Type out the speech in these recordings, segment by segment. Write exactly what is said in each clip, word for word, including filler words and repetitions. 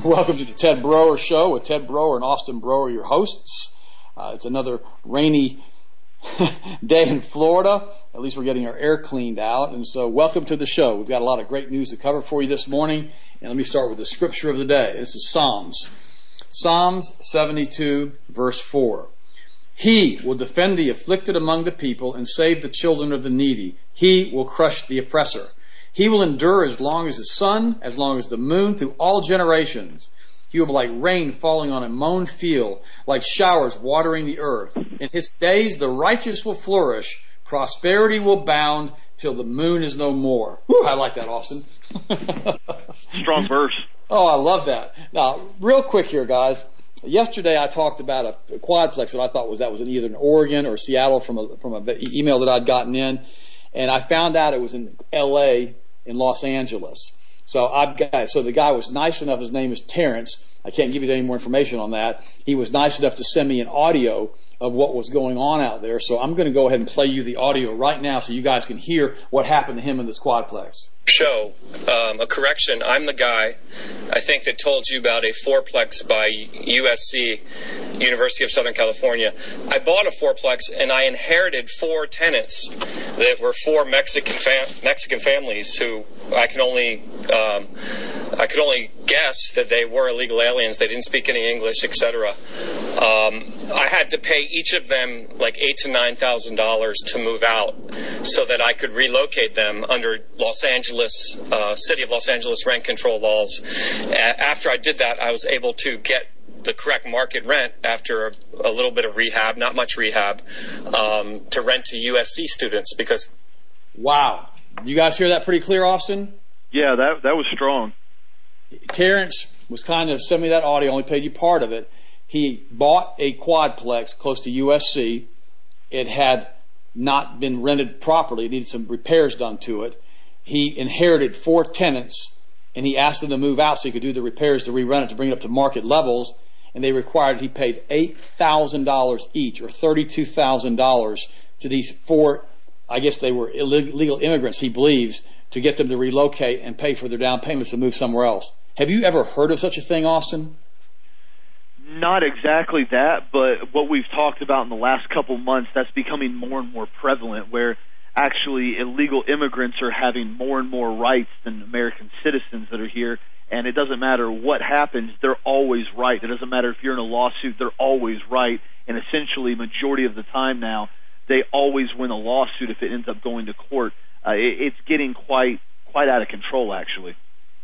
Welcome to the Ted Broer Show with Ted Broer and Austin Broer, your hosts. Uh, it's another rainy day in Florida. At least we're getting our air cleaned out. And so welcome to the show. We've got a lot of great news to cover for you this morning. And let me start with the scripture of the day. This is Psalms. Psalms seventy-two, verse four. He will defend the afflicted among the people and save the children of the needy. He will crush the oppressor. He will endure as long as the sun, as long as the moon, through all generations. He will be like rain falling on a mown field, like showers watering the earth. In his days the righteous will flourish, prosperity will bound till the moon is no more. Whew, I like that, Austin. Strong verse. Oh, I love that. Now, real quick here, guys. Yesterday I talked about a, a quadplex that I thought was that was in either in Oregon or Seattle from a from an email that I'd gotten in, and I found out it was in L A in Los Angeles. So I've got so the guy was nice enough. His name is Terrence. I can't give you any more information on that. He was nice enough to send me an audio of what was going on out there. So I'm going to go ahead and play you the audio right now so you guys can hear what happened to him in this quadplex. Show um, a correction. I'm the guy, I think, that told you about a fourplex by U S C, University of Southern California. I bought a fourplex and I inherited four tenants that were four Mexican fam- Mexican families who I can only um, I could only guess that they were illegal aliens. They didn't speak any English, et cetera. Um, I had to pay each of them like eight to nine thousand dollars to move out, so that I could relocate them under Los Angeles, uh, City of Los Angeles rent control laws. A- after I did that, I was able to get the correct market rent after a, a little bit of rehab, not much rehab, um, to rent to U S C students because. Wow, you guys hear that pretty clear, Austin? Yeah, that that was strong. Terrence was kind enough to send me that audio, only paid you part of it. He bought a quadplex close to U S C. It had not been rented properly. It needed some repairs done to it. He inherited four tenants, and he asked them to move out so he could do the repairs to re-rent it to bring it up to market levels, and they required he paid eight thousand dollars each, or thirty-two thousand dollars to these four, I guess they were illegal immigrants, he believes, to get them to relocate and pay for their down payments to move somewhere else. Have you ever heard of such a thing, Austin? Not exactly that, but what we've talked about in the last couple months, that's becoming more and more prevalent, where actually illegal immigrants are having more and more rights than American citizens that are here, and it doesn't matter what happens, they're always right. It doesn't matter if you're in a lawsuit, they're always right, and essentially majority of the time now, they always win a lawsuit if it ends up going to court. Uh, it, it's getting quite quite out of control, actually.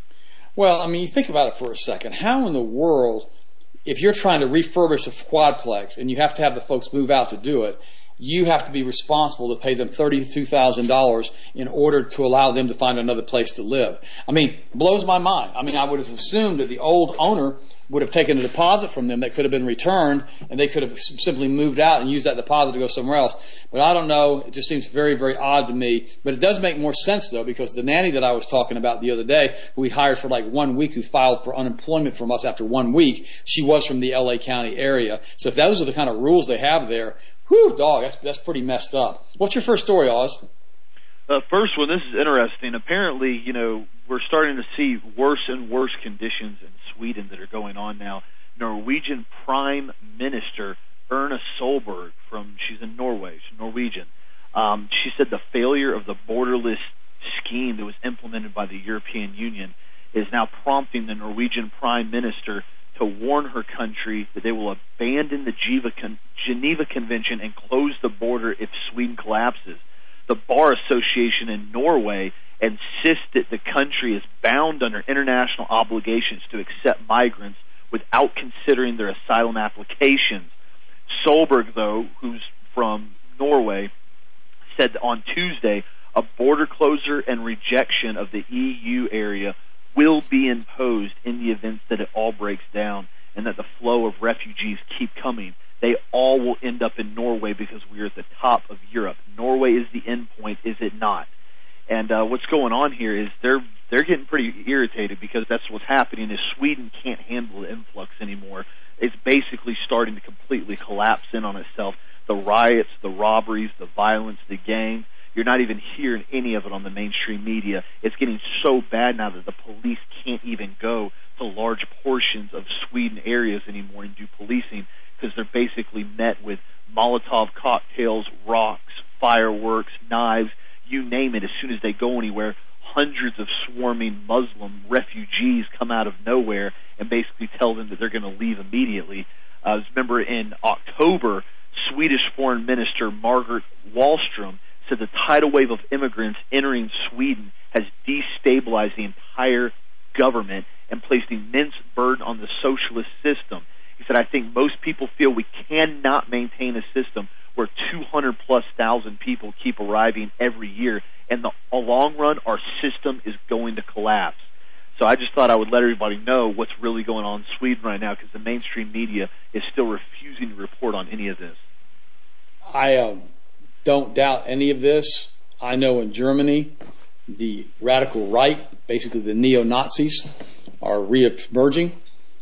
Well, I mean, you think about it for a second. How in the world, if you're trying to refurbish a quadplex and you have to have the folks move out to do it, you have to be responsible to pay them thirty-two thousand dollars in order to allow them to find another place to live. I mean, it blows my mind. I mean, I would have assumed that the old owner would have taken a deposit from them that could have been returned, and they could have simply moved out and used that deposit to go somewhere else. But I don't know. It just seems very, very odd to me. But it does make more sense, though, because the nanny that I was talking about the other day, who we hired for like one week, who filed for unemployment from us after one week, she was from the L A County area. So if those are the kind of rules they have there, whew, dog, that's, that's pretty messed up. What's your first story, Oz? Uh, first one, this is interesting. Apparently, you know, we're starting to see worse and worse conditions in Sweden that are going on now. Norwegian Prime Minister Erna Solberg, from she's in Norway, she's Norwegian. Um, she said the failure of the borderless scheme that was implemented by the European Union is now prompting the Norwegian Prime Minister to warn her country that they will abandon the Geneva Convention and close the border if Sweden collapses. The Bar Association in Norway insists that the country is bound under international obligations to accept migrants without considering their asylum applications. Solberg, though, who's from Norway, said on Tuesday a border closure and rejection of the E U area will be imposed in the event that it all breaks down and that the flow of refugees keep coming. They all will end up in Norway because we are at the top of Europe. Norway is the end point, is it not? And uh, what's going on here is they're they're getting pretty irritated because that's what's happening is Sweden can't handle the influx anymore. It's basically starting to completely collapse in on itself. The riots, the robberies, the violence, the gangs. You're not even hearing any of it on the mainstream media. It's getting so bad now that the police can't even go to large portions of Sweden areas anymore and do policing because they're basically met with Molotov cocktails, rocks, fireworks, knives, you name it. As soon as they go anywhere, hundreds of swarming Muslim refugees come out of nowhere and basically tell them that they're going to leave immediately. Uh, remember in October, Swedish Foreign Minister Margaret Wallström said the tidal wave of immigrants entering Sweden has destabilized the entire government and placed immense burden on the socialist system. He said, I think most people feel we cannot maintain a system where two hundred plus thousand people keep arriving every year. In the long run, our system is going to collapse. So I just thought I would let everybody know what's really going on in Sweden right now because the mainstream media is still refusing to report on any of this. I um, don't doubt any of this. I know in Germany, the radical right, basically the neo-Nazis, are re-emerging.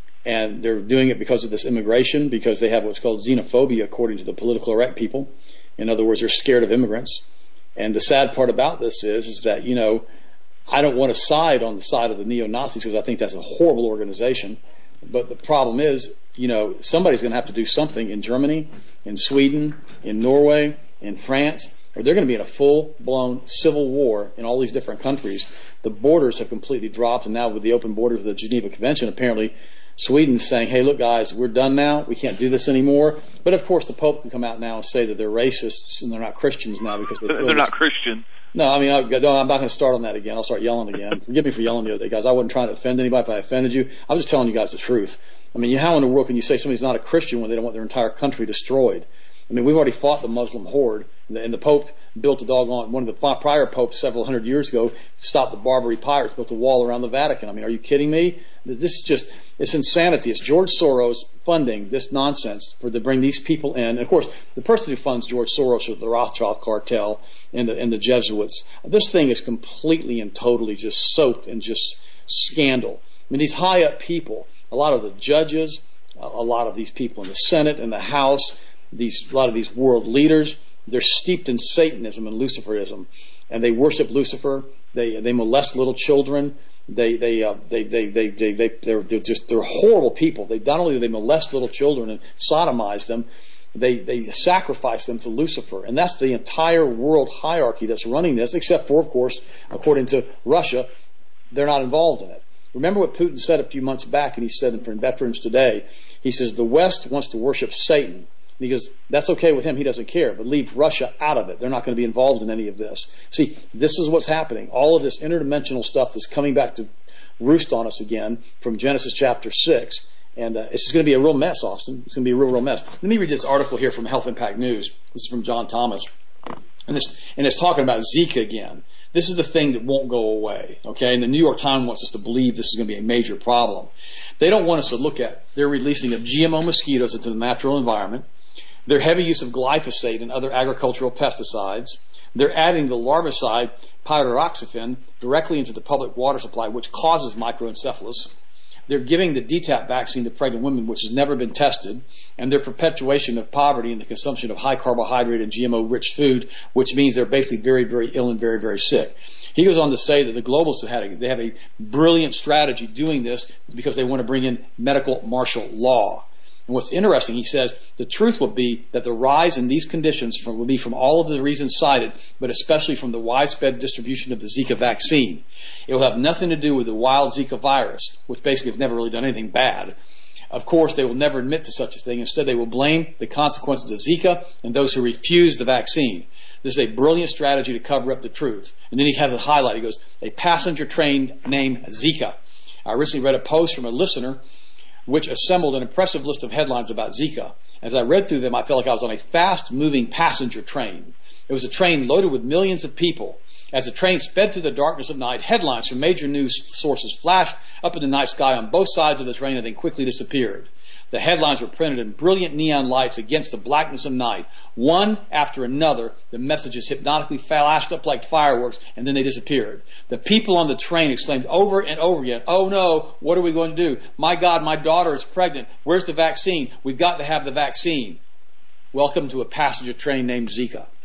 And they're doing it because of this immigration, because they have what's called xenophobia, according to the political correct people. In other words, they're scared of immigrants. And the sad part about this is, is that, you know, I don't want to side on the side of the neo-Nazis because I think that's a horrible organization. But the problem is, you know, somebody's going to have to do something in Germany, in Sweden, in Norway, in France, or they're going to be in a full-blown civil war in all these different countries. The borders have completely dropped, and now with the open borders of the Geneva Convention, apparently Sweden's saying, hey, look, guys, we're done now. We can't do this anymore. But, of course, the Pope can come out now and say that they're racists and they're not Christians now because they They're not Christian. No, I mean, I, no, I'm not going to start on that again. I'll start yelling again. Forgive me for yelling the other day, guys. I wasn't trying to offend anybody if I offended you. I was just telling you guys the truth. I mean, how in the world can you say somebody's not a Christian when they don't want their entire country destroyed? I mean, we've already fought the Muslim horde, and the Pope built a doggone, one of the prior popes several hundred years ago stopped the Barbary pirates, built a wall around the Vatican. I mean, are you kidding me? This is just, it's insanity. It's George Soros funding this nonsense for to bring these people in. And of course, the person who funds George Soros is the Rothschild cartel and the, and the Jesuits. This thing is completely and totally just soaked in just scandal. I mean, these high up people, a lot of the judges, a lot of these people in the Senate and the House, these, a lot of these world leaders, they're steeped in Satanism and Luciferism, and they worship Lucifer. They they molest little children. They they uh, they they they they they they're, they're just they're horrible people. They not only do they molest little children and sodomize them, they they sacrifice them to Lucifer, and that's the entire world hierarchy that's running this. Except for, of course, according to Russia, they're not involved in it. Remember what Putin said a few months back, and he said for Veterans Today, he says the West wants to worship Satan. Because that's okay with him, he doesn't care, but leave Russia out of it. They're not going to be involved in any of this. See, this is what's happening. All of this interdimensional stuff that's coming back to roost on us again from Genesis chapter six. And uh, it's just going to be a real mess, Austin. It's going to be a real, real mess. Let me read this article here from Health Impact News. This is from John Thomas. And, this, and it's talking about Zika again. This is the thing that won't go away, okay? And the New York Times wants us to believe this is going to be a major problem. They don't want us to look at their releasing of G M O mosquitoes into the natural environment, their heavy use of glyphosate and other agricultural pesticides. They're adding the larvicide pyridoxafen directly into the public water supply, which causes microencephalus. They're giving the D TAP vaccine to pregnant women, which has never been tested, and their perpetuation of poverty and the consumption of high carbohydrate and G M O-rich food, which means they're basically very, very ill and very, very sick. He goes on to say that the globalists have had a, they have a brilliant strategy doing this because they want to bring in medical martial law. And what's interesting, he says, the truth will be that the rise in these conditions from, will be from all of the reasons cited, but especially from the widespread distribution of the Zika vaccine. It will have nothing to do with the wild Zika virus, which basically has never really done anything bad. Of course, they will never admit to such a thing. Instead, they will blame the consequences of Zika and those who refuse the vaccine. This is a brilliant strategy to cover up the truth. And then he has a highlight. He goes, a passenger train named Zika. I recently read a post from a listener which assembled an impressive list of headlines about Zika. As I read through them, I felt like I was on a fast-moving passenger train. It was a train loaded with millions of people. As the train sped through the darkness of night, headlines from major news sources flashed up in the night sky on both sides of the train and then quickly disappeared. The headlines were printed in brilliant neon lights against the blackness of night. One after another, the messages hypnotically flashed up like fireworks, and then they disappeared. The people on the train exclaimed over and over again, oh no, what are we going to do? My God, my daughter is pregnant. Where's the vaccine? We've got to have the vaccine. Welcome to a passenger train named Zika.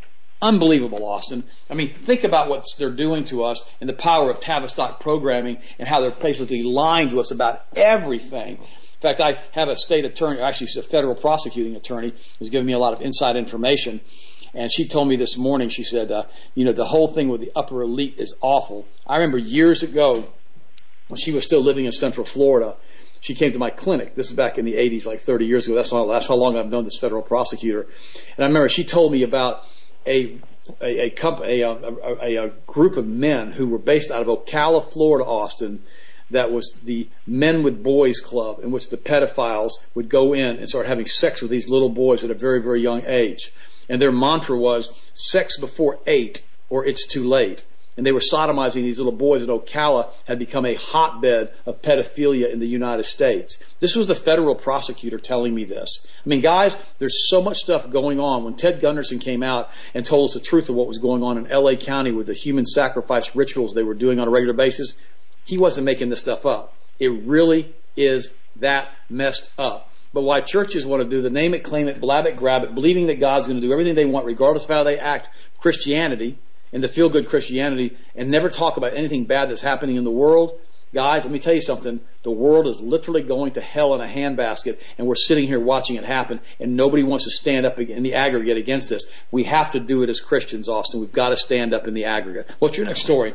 unbelievable, Austin. I mean, think about what they're doing to us and the power of Tavistock programming and how they're basically lying to us about everything. In fact, I have a state attorney, actually she's a federal prosecuting attorney, who's giving me a lot of inside information. And she told me this morning, she said, uh, you know, the whole thing with the upper elite is awful. I remember years ago, when she was still living in Central Florida, she came to my clinic. This is back in the eighties, like thirty years ago. That's how, that's how long I've known this federal prosecutor. And I remember she told me about a a, a, company, a, a, a group of men who were based out of Ocala, Florida, Austin, that was the Men with Boys Club, in which the pedophiles would go in and start having sex with these little boys at a very, very young age. And their mantra was, sex before eight or it's too late. And they were sodomizing these little boys, and Ocala had become a hotbed of pedophilia in the United States. This was the federal prosecutor telling me this. I mean, guys, there's so much stuff going on. When Ted Gunderson came out and told us the truth of what was going on in L A County with the human sacrifice rituals they were doing on a regular basis, he wasn't making this stuff up. It really is that messed up. But why churches want to do the name it, claim it, blab it, grab it, believing that God's going to do everything they want regardless of how they act, Christianity, and the feel-good Christianity, and never talk about anything bad that's happening in the world. Guys, let me tell you something. The world is literally going to hell in a handbasket, and we're sitting here watching it happen, and nobody wants to stand up in the aggregate against this. We have to do it as Christians, Austin. We've got to stand up in the aggregate. What's your next story?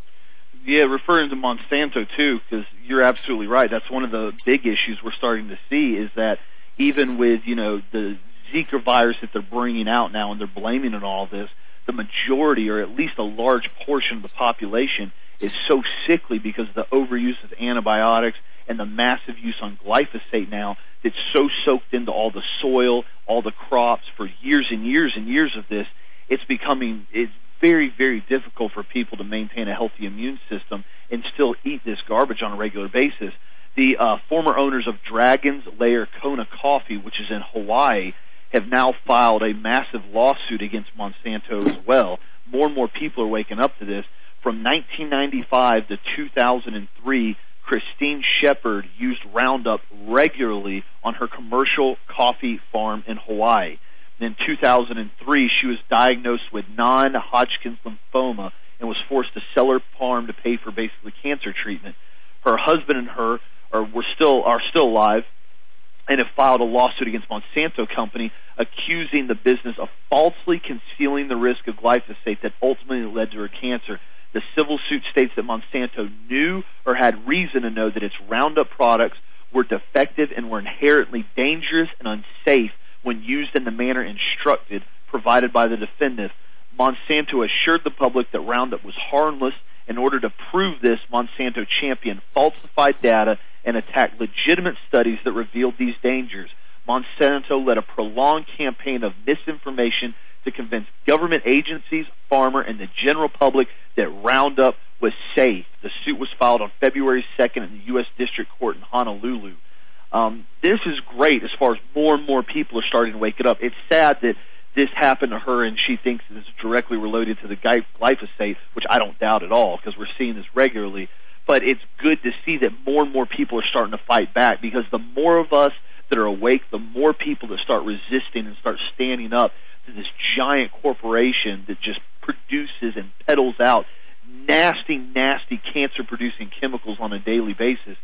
Yeah, referring to Monsanto, too, because you're absolutely right. That's one of the big issues we're starting to see is that even with, you know, the Zika virus that they're bringing out now and they're blaming it on all this, the majority, or at least a large portion of the population, is so sickly because of the overuse of antibiotics and the massive use on glyphosate now that's so soaked into all the soil, all the crops for years and years and years of this. It's becoming it's very, very difficult for people to maintain a healthy immune system and still eat this garbage on a regular basis. The uh, former owners of Dragon's Lair Kona Coffee, which is in Hawaii, have now filed a massive lawsuit against Monsanto as well. More and more people are waking up to this. From nineteen ninety-five to two thousand three, Christine Shepard used Roundup regularly on her commercial coffee farm in Hawaii. In two thousand three, she was diagnosed with non-Hodgkin's lymphoma and was forced to sell her farm to pay for basically cancer treatment. Her husband and her are were still are still alive and have filed a lawsuit against Monsanto Company, accusing the business of falsely concealing the risk of glyphosate that ultimately led to her cancer. The civil suit states that Monsanto knew or had reason to know that its Roundup products were defective and were inherently dangerous and unsafe when used in the manner instructed, provided by the defendant. Monsanto assured the public that Roundup was harmless. In order to prove this, Monsanto championed falsified data and attacked legitimate studies that revealed these dangers. Monsanto led a prolonged campaign of misinformation to convince government agencies, farmer, and the general public that Roundup was safe. The suit was filed on February second in the U S District Court in Honolulu. Um, this is great as far as more and more people are starting to wake it up. It's sad that this happened to her and she thinks it's directly related to the glyphosate, which I don't doubt at all because we're seeing this regularly. But it's good to see that more and more people are starting to fight back, because the more of us that are awake, the more people that start resisting and start standing up to this giant corporation that just produces and peddles out nasty, nasty cancer-producing chemicals on a daily basis.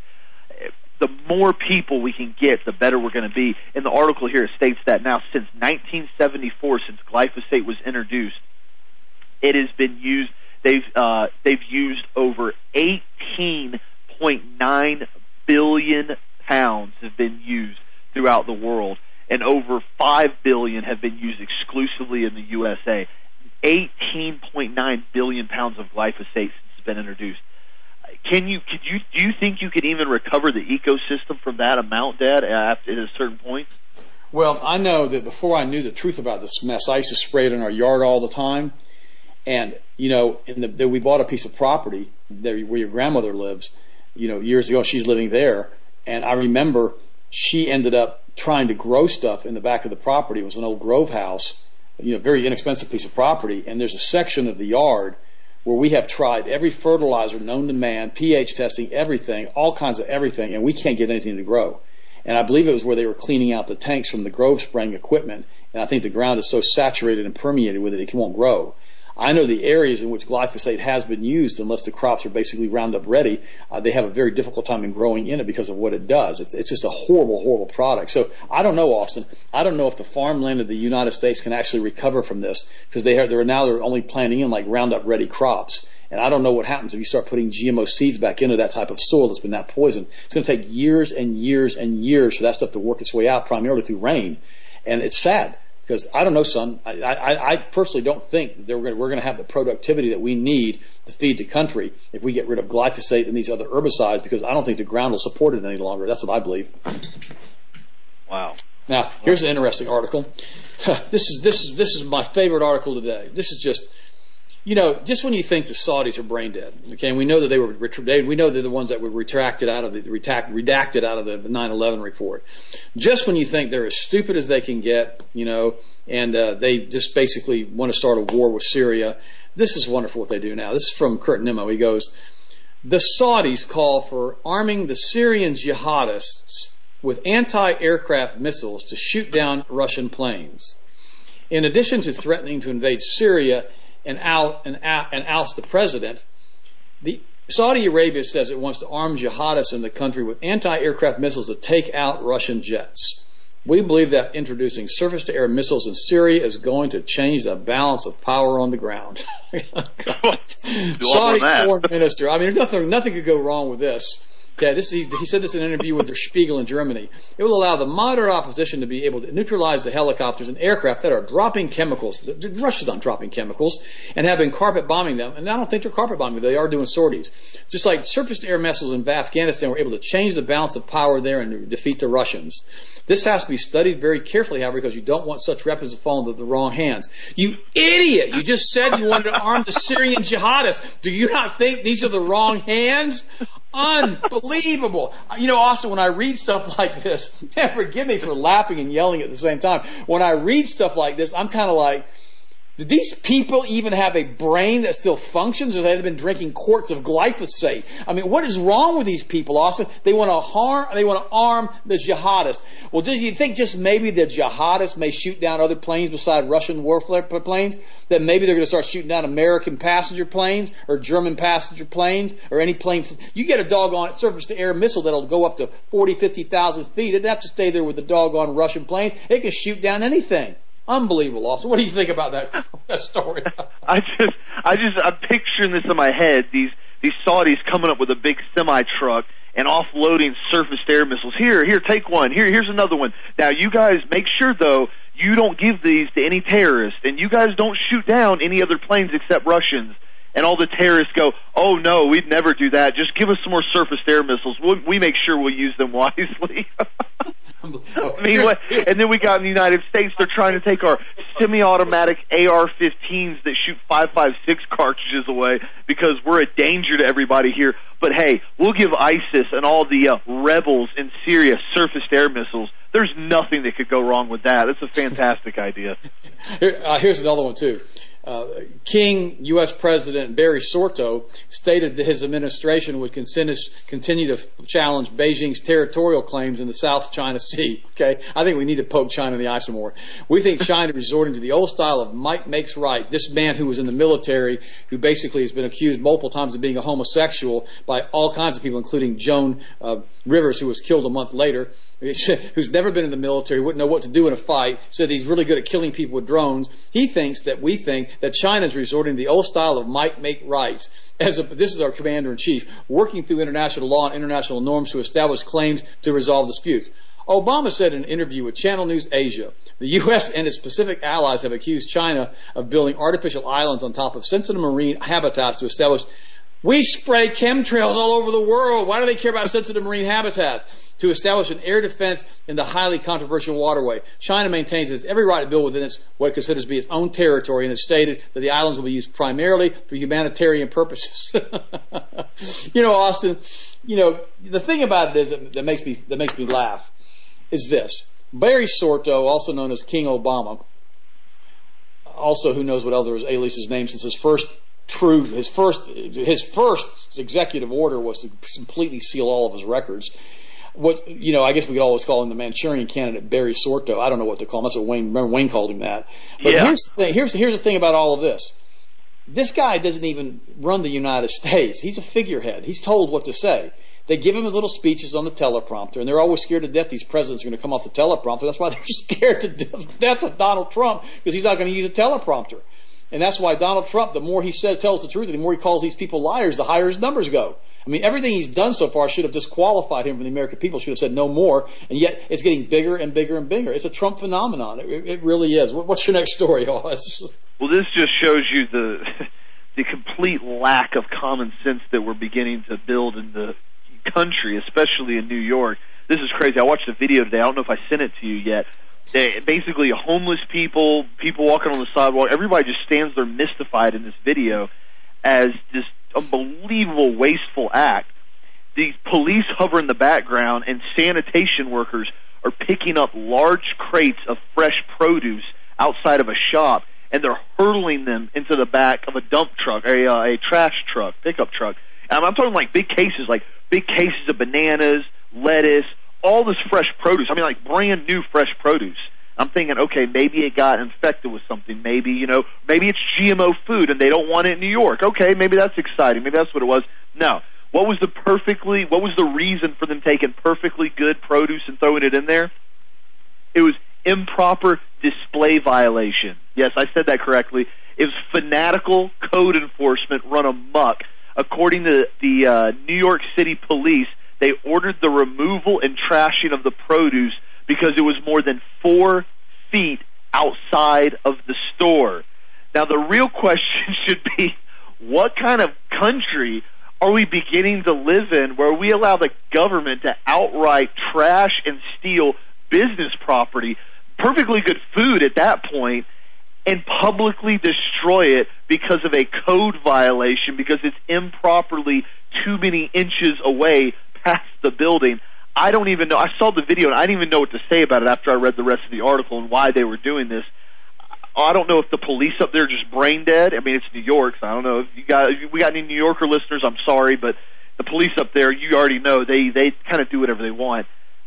The more people we can get, the better we're going to be. In the article here, it states that now since nineteen seventy-four, since glyphosate was introduced, it has been used. They've uh, they've used over eighteen point nine billion pounds have been used throughout the world, and over five billion have been used exclusively in the U S A. eighteen point nine billion pounds of glyphosate since it's been introduced. Can you, could you, do you think you could even recover the ecosystem from that amount, Dad, at a certain point? Well, I know that before I knew the truth about this mess, I used to spray it in our yard all the time. And, you know, in the, the, we bought a piece of property there where your grandmother lives, you know, years ago. She's living there. And I remember she ended up trying to grow stuff in the back of the property. It was an old grove house, you know, very inexpensive piece of property. And there's a section of the yard where we have tried every fertilizer known to man, pH testing, everything, all kinds of everything, and we can't get anything to grow. And I believe it was where they were cleaning out the tanks from the grove spraying equipment, and I think the ground is so saturated and permeated with it, it won't grow. I know the areas in which glyphosate has been used, unless the crops are basically Roundup ready, uh, they have a very difficult time in growing in it because of what it does. It's, it's just a horrible, horrible product. So I don't know, Austin. I don't know if the farmland of the United States can actually recover from this, because they are, they're now they're only planting in like Roundup ready crops. And I don't know what happens if you start putting G M O seeds back into that type of soil that's been that poisoned. It's going to take years and years and years for that stuff to work its way out, primarily through rain. And it's sad. Because I don't know, son. I, I, I personally don't think that we're going to have the productivity that we need to feed the country if we get rid of glyphosate and these other herbicides, because I don't think the ground will support it any longer. That's what I believe. Wow. Now, here's an interesting article. This is this is this is my favorite article today. This is just, you know, just when you think the Saudis are brain dead, okay, and we know that they were, we know they're the ones that were retracted out of the, redacted out of the nine eleven report. Just when you think they're as stupid as they can get, you know, and uh, they just basically want to start a war with Syria, this is wonderful what they do now. This is from Kurt Nimmo. He goes, the Saudis call for arming the Syrian jihadists with anti-aircraft missiles to shoot down Russian planes. In addition to threatening to invade Syria and, out, and, out, and oust the president, the Saudi Arabia says it wants to arm jihadists in the country with anti-aircraft missiles to take out Russian jets. We believe that introducing surface-to-air missiles in Syria is going to change the balance of power on the ground. Saudi foreign minister. I mean, there's nothing, nothing could go wrong with this. Okay, this, he, he said this in an interview with Der Spiegel in Germany. It will allow the moderate opposition to be able to neutralize the helicopters and aircraft that are dropping chemicals. Russia's not dropping chemicals and have been carpet bombing them. And I don't think they're carpet bombing. They are doing sorties. Just like surface-to-air missiles in Afghanistan were able to change the balance of power there and defeat the Russians. This has to be studied very carefully, however, because you don't want such weapons to fall into the wrong hands. You idiot! You just said you wanted to arm the Syrian jihadists. Do you not think these are the wrong hands? Unbelievable. You know, Austin, when I read stuff like this, and forgive me for laughing and yelling at the same time, when I read stuff like this, I'm kind of like, do these people even have a brain that still functions, or they've been drinking quarts of glyphosate? I mean, what is wrong with these people, Austin? They want to harm, they want to arm the jihadists. Well, do you think just maybe the jihadists may shoot down other planes beside Russian warfare planes? That maybe they're going to start shooting down American passenger planes or German passenger planes or any plane. You get a doggone surface-to-air missile that'll go up to forty, fifty thousand feet. It doesn't have to stay there with the doggone Russian planes. It can shoot down anything. Unbelievable, Austin. What do you think about that, that story? I just, I just, I'm picturing this in my head. These, these Saudis coming up with a big semi truck and offloading surface-to-air missiles. Here, here, take one. Here, here's another one. Now, you guys make sure though you don't give these to any terrorists, and you guys don't shoot down any other planes except Russians. And all the terrorists go, oh no, we'd never do that. Just give us some more surface-to-air missiles. We'll, we make sure we'll use them wisely. I mean, what, and then we got in the United States, they're trying to take our semi-automatic A R fifteens that shoot five five six cartridges away because we're a danger to everybody here. But hey, we'll give ISIS and all the uh, rebels in Syria surface-to-air missiles. There's nothing that could go wrong with that. It's a fantastic idea. Here, uh, here's another one, too. Uh, King U S President Barry Soto stated that his administration would continue to challenge Beijing's territorial claims in the South China Sea. Okay, I think we need to poke China in the eye some more. We think China resorting to the old style of might makes right. This man who was in the military, who basically has been accused multiple times of being a homosexual by all kinds of people, including Joan uh, Rivers, who was killed a month later, who's never been in the military, wouldn't know what to do in a fight, said he's really good at killing people with drones. He thinks that we think that China is resorting to the old style of might make rights. As a, this is our commander-in-chief, working through international law and international norms to establish claims to resolve disputes. Obama said in an interview with Channel News Asia, the U S and its Pacific allies have accused China of building artificial islands on top of sensitive marine habitats to establish. We spray chemtrails all over the world. Why do they care about sensitive marine habitats? To establish an air defense in the highly controversial waterway. China maintains it has every right to build within its, what it considers to be its own territory, and has stated that the islands will be used primarily for humanitarian purposes. You know, Austin, you know, the thing about it is that, that makes me that makes me laugh is this. Barry Soto, also known as King Obama, also who knows what other alias his name since his first true his first his first executive order was to completely seal all of his records. what, you know, I guess we could always call him the Manchurian candidate, Barry Sorto. I don't know what to call him. That's what Wayne, remember Wayne called him that. But yeah. here's the thing, here's, here's the thing about all of this. This guy doesn't even run the United States. He's a figurehead. He's told what to say. They give him his little speeches on the teleprompter, and they're always scared to death these presidents are going to come off the teleprompter. That's why they're scared to death of Donald Trump, because he's not going to use a teleprompter. And that's why Donald Trump, the more he says, tells the truth, the more he calls these people liars, the higher his numbers go. I mean, everything he's done so far should have disqualified him from the American people, should have said no more, and yet it's getting bigger and bigger and bigger. It's a Trump phenomenon. It, it really is. What's your next story, Oz? Well, this just shows you the the complete lack of common sense that we're beginning to build in the country, especially in New York. This is crazy. I watched a video today. I don't know if I sent it to you yet. They, basically, homeless people, people walking on the sidewalk, everybody just stands there mystified in this video as this unbelievable, wasteful act. The police hover in the background, and sanitation workers are picking up large crates of fresh produce outside of a shop, and they're hurling them into the back of a dump truck, a, uh, a trash truck, pickup truck. And I'm talking like big cases, like big cases of bananas, lettuce, all this fresh produce. I mean, like brand new fresh produce. I'm thinking, okay, maybe it got infected with something. Maybe, you know, maybe it's G M O food and they don't want it in New York. Okay, maybe that's exciting. Maybe that's what it was. No. What was the perfectly, what was the reason for them taking perfectly good produce and throwing it in there? It was improper display violation. Yes, I said that correctly. It was fanatical code enforcement run amok. According to the uh, New York City police, they ordered the removal and trashing of the produce because it was more than four feet outside of the store. Now, the real question should be, what kind of country are we beginning to live in where we allow the government to outright trash and steal business property, perfectly good food at that point, and publicly destroy it because of a code violation, because it's improperly too many inches away past the building? I don't even know. I saw the video, and I didn't even know what to say about it after I read the rest of the article and why they were doing this. I don't know if the police up there are just brain dead. I mean, it's New York, so I don't know. If you got, if we got any New Yorker listeners, I'm sorry, but the police up there, you already know, they, they kind of do whatever they want.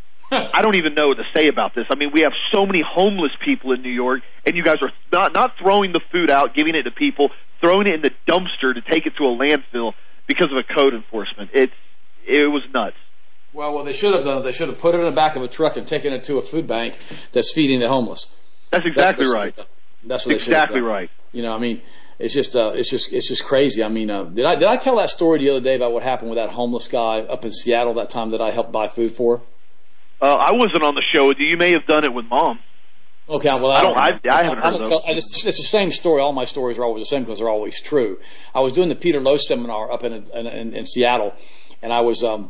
I don't even know what to say about this. I mean, we have so many homeless people in New York, and you guys are not, not throwing the food out, giving it to people, throwing it in the dumpster to take it to a landfill because of a code enforcement. It, it was nuts. Well, what they should have done is they should have put it in the back of a truck and taken it to a food bank that's feeding the homeless. That's exactly that's right. That's what exactly right. You know, I mean, it's just, uh, it's just, it's just crazy. I mean, uh, did I, did I tell that story the other day about what happened with that homeless guy up in Seattle that time that I helped buy food for? Uh, I wasn't on the show with you. You may have done it with Mom. Okay, well, I, I don't. I, I haven't I, heard I those. It's, it's the same story. All my stories are always the same because they're always true. I was doing the Peter Lowe seminar up in in, in, in Seattle, and I was. Um,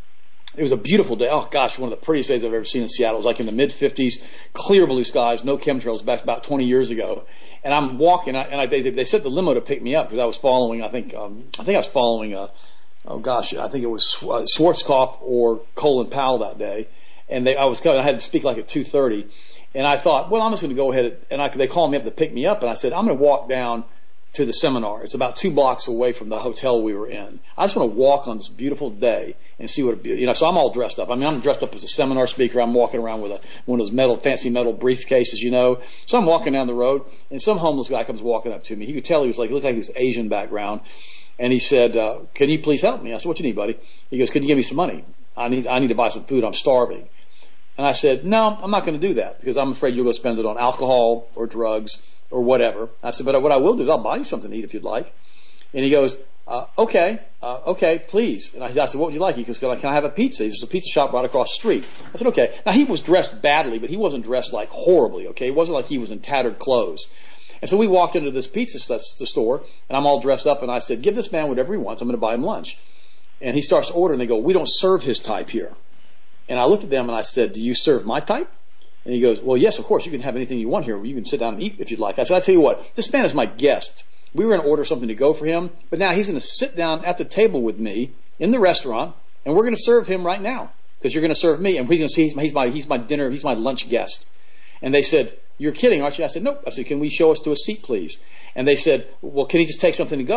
it was a beautiful day. Oh gosh, one of the prettiest days I've ever seen in Seattle. It was like in the mid fifties, clear blue skies, no chemtrails. Back about twenty years ago, and I'm walking, and I, they they sent the limo to pick me up because I was following. I think um, I think I was following. Uh, oh gosh, I think it was uh, Schwarzkopf or Colin Powell that day. And they, I was coming, I had to speak like at two thirty, and I thought, well, I'm just going to go ahead, and I, they called me up to pick me up, and I said, I'm going to walk down to the seminar. It's about two blocks away from the hotel we were in. I just want to walk on this beautiful day and see what it, you know, so I'm all dressed up. I mean, I'm dressed up as a seminar speaker. I'm walking around with a, one of those metal, fancy metal briefcases, you know. So I'm walking down the road, and some homeless guy comes walking up to me. He could tell he was like, he looked like he was Asian background. And he said, uh, can you please help me? I said, what you need, buddy? He goes, can you give me some money? I need, I need to buy some food. I'm starving. And I said, no, I'm not going to do that because I'm afraid you'll go spend it on alcohol or drugs or whatever. I said, but what I will do is I'll buy you something to eat if you'd like. And he goes, uh, okay, uh, okay, please. And I, I said, what would you like? He goes, can I, can I have a pizza? There's a pizza shop right across the street. I said, okay. Now, he was dressed badly, but he wasn't dressed like horribly, okay? It wasn't like he was in tattered clothes. And so we walked into this pizza store, and I'm all dressed up, and I said, give this man whatever he wants. I'm going to buy him lunch. And he starts ordering. They go, we don't serve his type here. And I looked at them and I said, do you serve my type? And he goes, well, yes, of course. You can have anything you want here. You can sit down and eat if you'd like. I said, I tell you what, this man is my guest. We were going to order something to go for him, but now he's going to sit down at the table with me in the restaurant, and we're going to serve him right now because you're going to serve me. And he's going to see he's my, he's my, he's my dinner, he's my lunch guest. And they said, you're kidding, aren't you? I said, nope. I said, can we show us to a seat, please? And they said, well, can he just take something to go?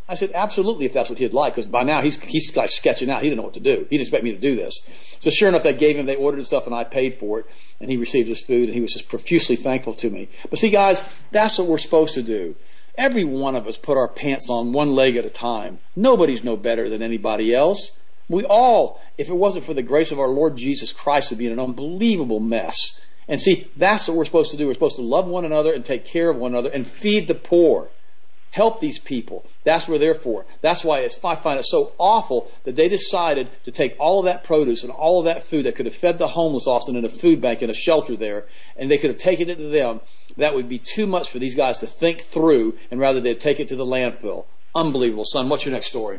I said, absolutely, if that's what he'd like, because by now he's he's like sketching out. He didn't know what to do. He didn't expect me to do this. So sure enough, they gave him, they ordered his stuff, and I paid for it, and he received his food, and he was just profusely thankful to me. But see, guys, that's what we're supposed to do. Every one of us put our pants on one leg at a time. Nobody's no better than anybody else. We all, if it wasn't for the grace of our Lord Jesus Christ, would be in an unbelievable mess. And see, that's what we're supposed to do. We're supposed to love one another and take care of one another and feed the poor. Help these people. That's what we're there for. That's why it's, I find it so awful that they decided to take all of that produce and all of that food that could have fed the homeless, Austin, in a food bank and a shelter there, and they could have taken it to them. That would be too much for these guys to think through, and rather they'd take it to the landfill. Unbelievable. Son, what's your next story?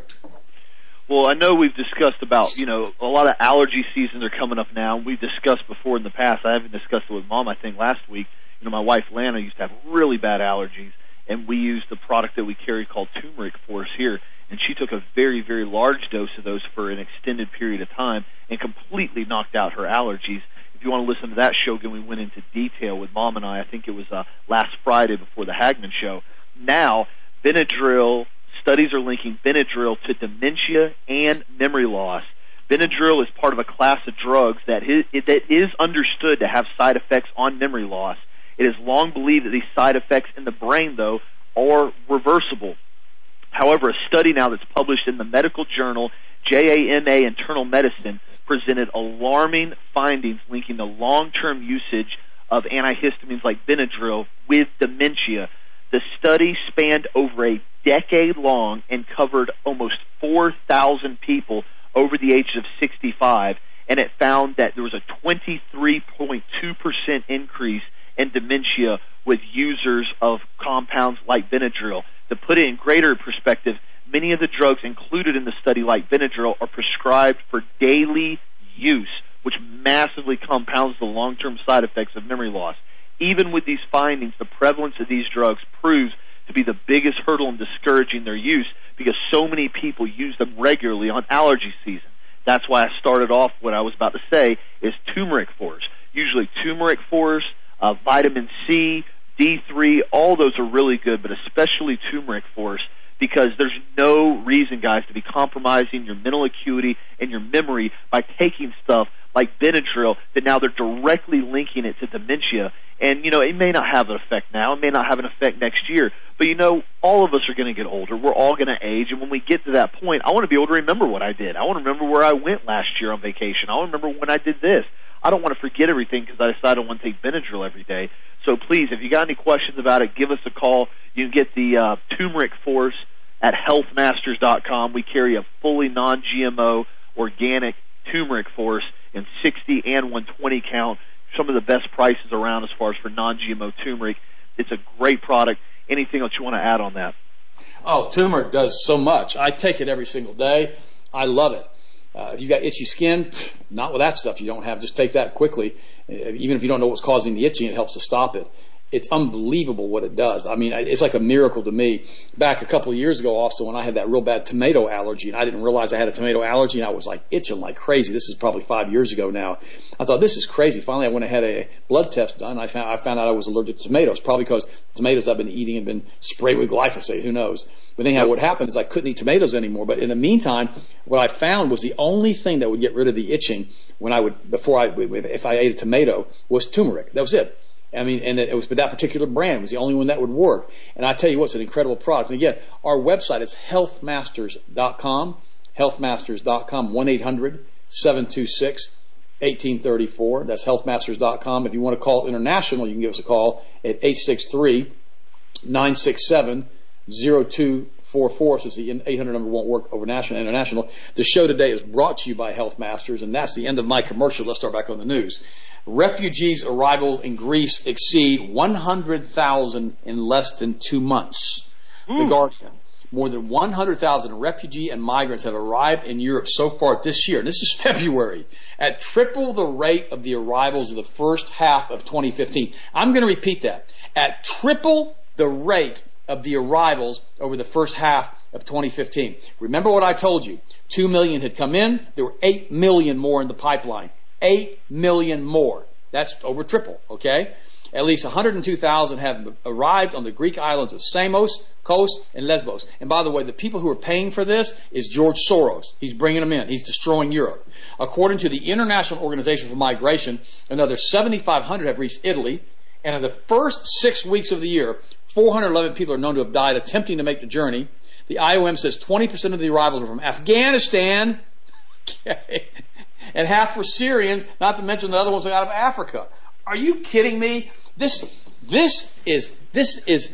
Well, I know we've discussed about, you know, a lot of allergy seasons are coming up now. We've discussed before in the past. I haven't discussed it with Mom, I think, last week. You know, my wife, Lana, used to have really bad allergies, and we used the product that we carry called Turmeric Force here, and she took a very, very large dose of those for an extended period of time and completely knocked out her allergies. If you want to listen to that show, again, we went into detail with Mom and I. I think it was uh, last Friday before the Hagman show. Now, Benadryl, studies are linking Benadryl to dementia and memory loss. Benadryl is part of a class of drugs that is, that is understood to have side effects on memory loss. It is long believed that these side effects in the brain, though, are reversible. However, a study now that's published in the medical journal J A M A Internal Medicine presented alarming findings linking the long-term usage of antihistamines like Benadryl with dementia. The study spanned over a decade long and covered almost four thousand people over the age of sixty-five, and it found that there was a twenty-three point two percent increase in dementia with users of compounds like Benadryl. To put it in greater perspective, many of the drugs included in the study, like Benadryl, are prescribed for daily use, which massively compounds the long-term side effects of memory loss. Even with these findings, the prevalence of these drugs proves to be the biggest hurdle in discouraging their use because so many people use them regularly on allergy season. That's why I started off what I was about to say is Turmeric Force. Usually Turmeric Force, uh, vitamin C, D three, all those are really good, but especially Turmeric Force, because there's no reason, guys, to be compromising your mental acuity and your memory by taking stuff like Benadryl that now they're directly linking it to dementia. And, you know, it may not have an effect now. It may not have an effect next year. But, you know, all of us are going to get older. We're all going to age. And when we get to that point, I want to be able to remember what I did. I want to remember where I went last year on vacation. I want to remember when I did this. I don't want to forget everything because I decided I want to take Benadryl every day. So, please, if you got any questions about it, give us a call. You can get the uh, Turmeric Force at health masters dot com. We carry a fully non G M O organic Turmeric Force in sixty and one twenty count. Some of the best prices around as far as for non G M O turmeric. It's a great product. Anything else you want to add on that? Oh, turmeric does so much. I take it every single day. I love it. Uh, if you've got itchy skin, not with that stuff you don't have. Just take that quickly. Even if you don't know what's causing the itching, it helps to stop it. It's unbelievable what it does. I mean, it's like a miracle to me. Back a couple of years ago also when I had that real bad tomato allergy, and I didn't realize I had a tomato allergy, and I was like itching like crazy. This is probably five years ago now. I thought, this is crazy. Finally, I went and had a blood test done. I found, I found out I was allergic to tomatoes, probably because tomatoes I've been eating have been sprayed with glyphosate. Who knows? But anyhow, what happened is I couldn't eat tomatoes anymore. But in the meantime, what I found was the only thing that would get rid of the itching when I would, before I, if I ate a tomato, was turmeric. That was it. I mean, and it was but that particular brand was the only one that would work. And I tell you what, it's an incredible product. And again, our website is health masters dot com, health masters dot com, one eight hundred seven two six one eight three four. That's health masters dot com. If you want to call international, you can give us a call at eight six three nine six seven zero two four four. So the eight hundred number won't work over national and international. The show today is brought to you by Health Masters, and that's the end of my commercial. Let's start back on the news. Refugees' arrivals in Greece exceed one hundred thousand in less than two months. Mm. The Guardian. More than one hundred thousand refugee and migrants have arrived in Europe so far this year, and this is February, at triple the rate of the arrivals of the first half of twenty fifteen. I'm going to repeat that. At triple the rate of the arrivals over the first half of twenty fifteen. Remember what I told you. Two million had come in. There were eight million more in the pipeline. Eight million more. That's over triple, okay? At least one hundred two thousand have arrived on the Greek islands of Samos, Kos, and Lesbos. And by the way, the people who are paying for this is George Soros. He's bringing them in. He's destroying Europe. According to the International Organization for Migration, another seventy-five hundred have reached Italy. And in the first six weeks of the year, four hundred eleven people are known to have died attempting to make the journey. The I O M says twenty percent of the arrivals are from Afghanistan. Okay. And half were Syrians, not to mention the other ones out of Africa. Are you kidding me? This, this is, this is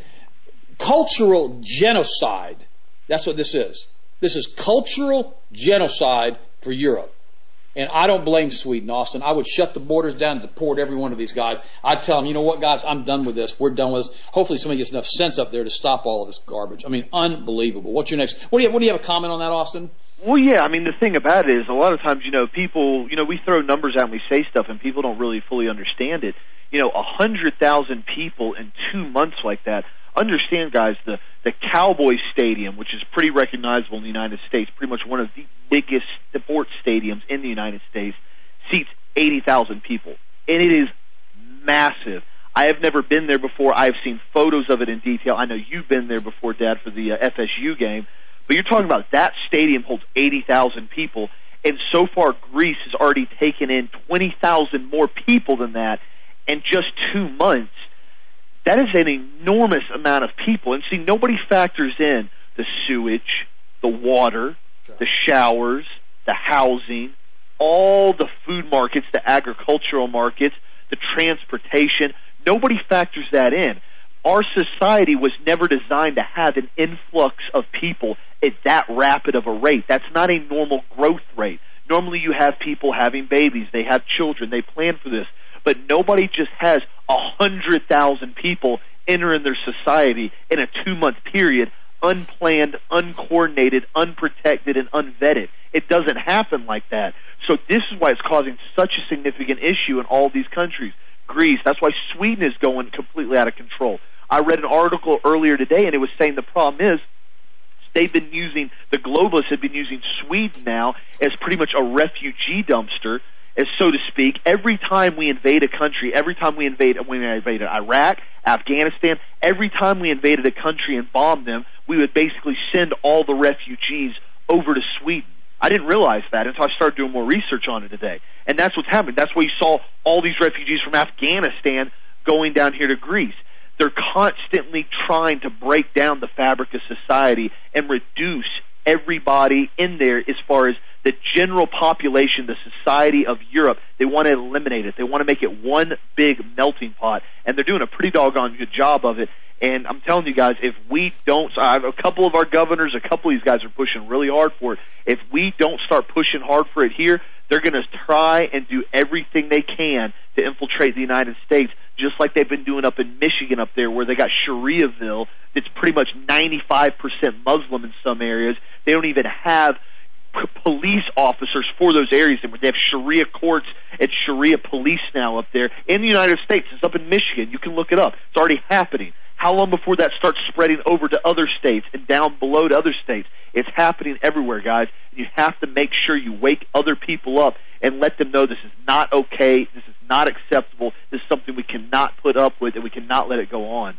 cultural genocide. That's what this is. This is cultural genocide for Europe. And I don't blame Sweden, Austin. I would shut the borders down and deport every one of these guys. I'd tell them, you know what, guys, I'm done with this. We're done with this. Hopefully somebody gets enough sense up there to stop all of this garbage. I mean, unbelievable. What's your next? What do you, what do you have a comment on that, Austin? Well, yeah, I mean, the thing about it is a lot of times, you know, people, you know, we throw numbers out and we say stuff and people don't really fully understand it. You know, one hundred thousand people in two months like that. Understand, guys, the, the Cowboys Stadium, which is pretty recognizable in the United States, pretty much one of the biggest sports stadiums in the United States, seats eighty thousand people. And it is massive. I have never been there before. I have seen photos of it in detail. I know you've been there before, Dad, for the uh, F S U game. But you're talking about that stadium holds eighty thousand people, and so far Greece has already taken in twenty thousand more people than that in just two months. That is an enormous amount of people. And see, nobody factors in the sewage, the water, the showers, the housing, all the food markets, the agricultural markets, the transportation. Nobody factors that in. Our society was never designed to have an influx of people at that rapid of a rate. That's not a normal growth rate. Normally you have people having babies, they have children, they plan for this. But nobody just has one hundred thousand people entering their society in a two-month period, unplanned, uncoordinated, unprotected, and unvetted. It doesn't happen like that. So this is why it's causing such a significant issue in all these countries. Greece, that's why Sweden is going completely out of control. I read an article earlier today, and it was saying the problem is they've been using, the globalists have been using Sweden now as pretty much a refugee dumpster, as so to speak. Every time we invade a country, every time we invade, when we invaded Iraq, Afghanistan, every time we invaded a country and bombed them, we would basically send all the refugees over to Sweden. I didn't realize that until I started doing more research on it today. And that's what's happening. That's why you saw all these refugees from Afghanistan going down here to Greece. They're constantly trying to break down the fabric of society and reduce everybody in there as far as the general population, the society of Europe. They want to eliminate it. They want to make it one big melting pot, and they're doing a pretty doggone good job of it. And I'm telling you guys, if we don't, I have a couple of our governors, a couple of these guys are pushing really hard for it. If we don't start pushing hard for it here, they're going to try and do everything they can to infiltrate the United States, just like they've been doing up in Michigan up there, where they got Shariaville. It's pretty much ninety-five percent Muslim in some areas. They don't even have p- police officers for those areas. They have Sharia courts and Sharia police now up there in the United States. It's up in Michigan. You can look it up. It's already happening. How long before that starts spreading over to other states and down below to other states? It's happening everywhere, guys. You have to make sure you wake other people up and let them know this is not okay, this is not acceptable, this is something we cannot put up with, and we cannot let it go on.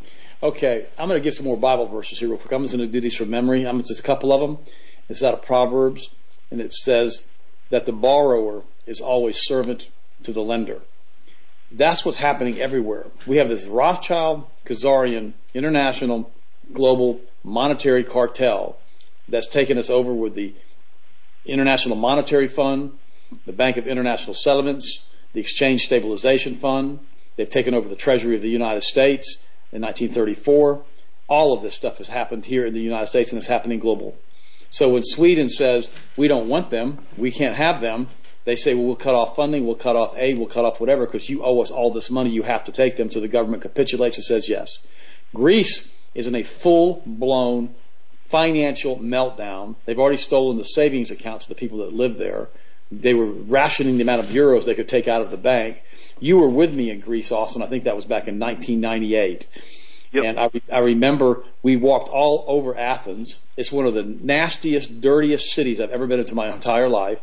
Okay, I'm going to give some more Bible verses here real quick. I'm just going to do these from memory. I'm just a couple of them. It's out of Proverbs, and it says that the borrower is always servant to the lender. That's what's happening everywhere. We have this Rothschild, Khazarian, international, global monetary cartel that's taken us over with the International Monetary Fund, the Bank of International Settlements, the Exchange Stabilization Fund. They've taken over the Treasury of the United States in nineteen thirty-four. All of this stuff has happened here in the United States, and it's happening global. So when Sweden says, we don't want them, we can't have them, they say, well, we'll cut off funding, we'll cut off aid, we'll cut off whatever, because you owe us all this money, you have to take them. So the government capitulates and says yes. Greece is in a full-blown financial meltdown. They've already stolen the savings accounts of the people that live there. They were rationing the amount of euros they could take out of the bank. You were with me in Greece, Austin. I think that was back in nineteen ninety-eight. Yep. And I, I remember we walked all over Athens. It's one of the nastiest, dirtiest cities I've ever been into my entire life.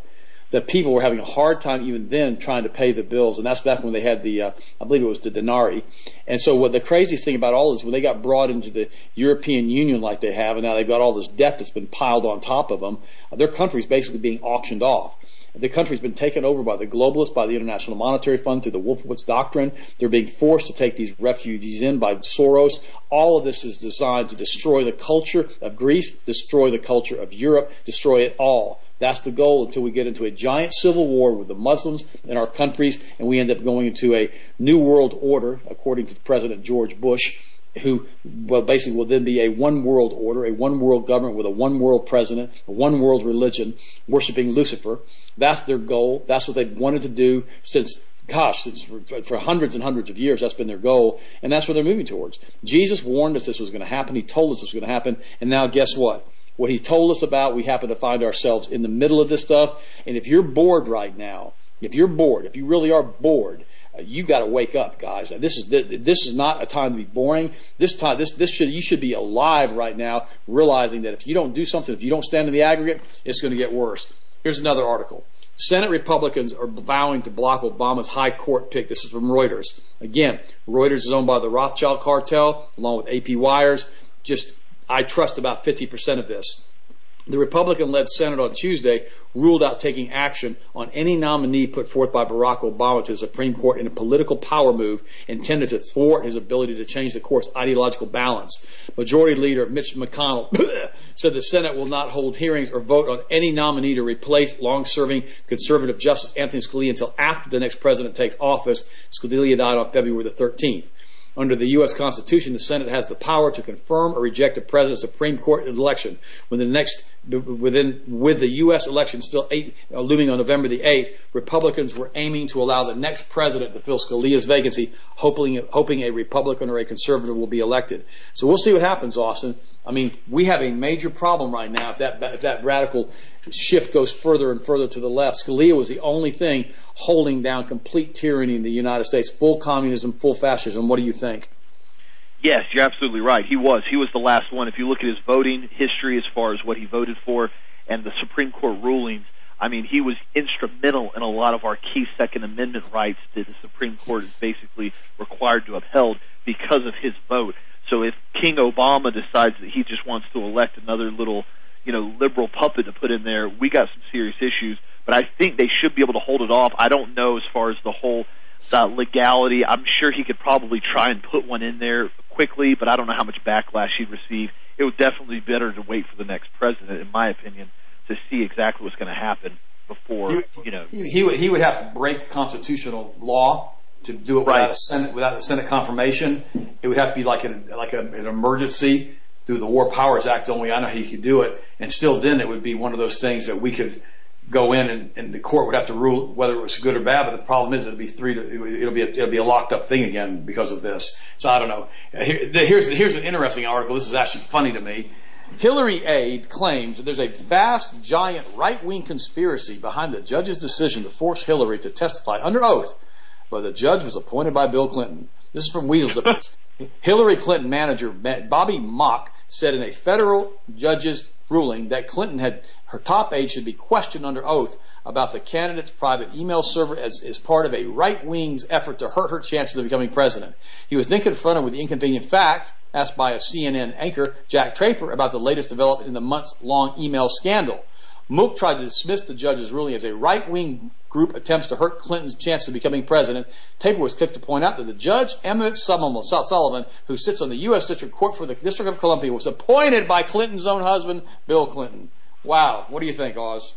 that people were having a hard time even then trying to pay the bills. And that's back when they had the, uh, I believe it was the denarii. And so what the craziest thing about all this, when they got brought into the European Union like they have, and now they've got all this debt that's been piled on top of them, their country's basically being auctioned off. The country's been taken over by the globalists, by the International Monetary Fund through the Wolfowitz Doctrine. They're being forced to take these refugees in by Soros. All of this is designed to destroy the culture of Greece, destroy the culture of Europe, destroy it all. That's the goal until we get into a giant civil war with the Muslims in our countries, and we end up going into a new world order, according to President George Bush, who, well, basically will then be a one world order, a one world government with a one world president, a one world religion, worshiping Lucifer. That's their goal. That's what they've wanted to do since, gosh, since for, for hundreds and hundreds of years. That's been their goal, and that's what they're moving towards. Jesus warned us this was going to happen. He told us this was going to happen, and now guess what? What he told us about, we happen to find ourselves in the middle of this stuff. And if you're bored right now, if you're bored, if you really are bored, you got to wake up, guys. This is this is not a time to be boring. This time, this this should you should be alive right now, realizing that if you don't do something, if you don't stand in the aggregate, it's going to get worse. Here's another article. Senate Republicans are vowing to block Obama's high court pick. This is from Reuters. Again, Reuters is owned by the Rothschild cartel, along with A P Wires. Just I trust about fifty percent of this. The Republican-led Senate on Tuesday ruled out taking action on any nominee put forth by Barack Obama to the Supreme Court in a political power move intended to thwart his ability to change the court's ideological balance. Majority Leader Mitch McConnell said the Senate will not hold hearings or vote on any nominee to replace long-serving conservative Justice Anthony Scalia until after the next president takes office. Scalia died on February the thirteenth. Under the U S Constitution, the Senate has the power to confirm or reject a president's Supreme Court election. When the next, within, with the U S election still eight, uh, looming on November the eighth, Republicans were aiming to allow the next president to fill Scalia's vacancy, hoping, hoping a Republican or a conservative will be elected. So we'll see what happens, Austin. I mean, we have a major problem right now if that, if that radical shift goes further and further to the left. Scalia was the only thing holding down complete tyranny in the United States, full communism, full fascism. What do you think? Yes, you're absolutely right. He was. He was the last one. If you look at his voting history as far as what he voted for and the Supreme Court rulings, I mean, he was instrumental in a lot of our key Second Amendment rights that the Supreme Court is basically required to upheld because of his vote. So if King Obama decides that he just wants to elect another little, you know, liberal puppet to put in there, we got some serious issues. But I think they should be able to hold it off. I don't know as far as the whole uh, legality. I'm sure he could probably try and put one in there quickly, but I don't know how much backlash he'd receive. It would definitely be better to wait for the next president, in my opinion, to see exactly what's going to happen before, you know. He, he would he would have to break constitutional law to do it without right. a Senate without a Senate confirmation. It would have to be like an like a, an emergency through the War Powers Act. Only I know he could do it, and still then it would be one of those things that we could go in and, and the court would have to rule whether it was good or bad. But the problem is it'll be three. To, it'll be a, it'll be a locked up thing again because of this. So I don't know. Here, here's here's an interesting article. This is actually funny to me. Hillary aide claims that there's a vast, giant right-wing conspiracy behind the judge's decision to force Hillary to testify under oath, but the judge was appointed by Bill Clinton. This is from Weasel Zippers. Hillary Clinton manager Bobby Mock said in a federal judge's ruling that Clinton had her top aide should be questioned under oath about the candidate's private email server as, as part of a right-wing's effort to hurt her chances of becoming president. He was then confronted with the inconvenient fact, asked by a C N N anchor, Jack Draper, about the latest development in the months-long email scandal. Mook tried to dismiss the judge's ruling as a right-wing group attempts to hurt Clinton's chance of becoming president. Draper was quick to point out that the judge, Emma Sullivan, who sits on the U S District Court for the District of Columbia, was appointed by Clinton's own husband, Bill Clinton. Wow. What do you think, Oz?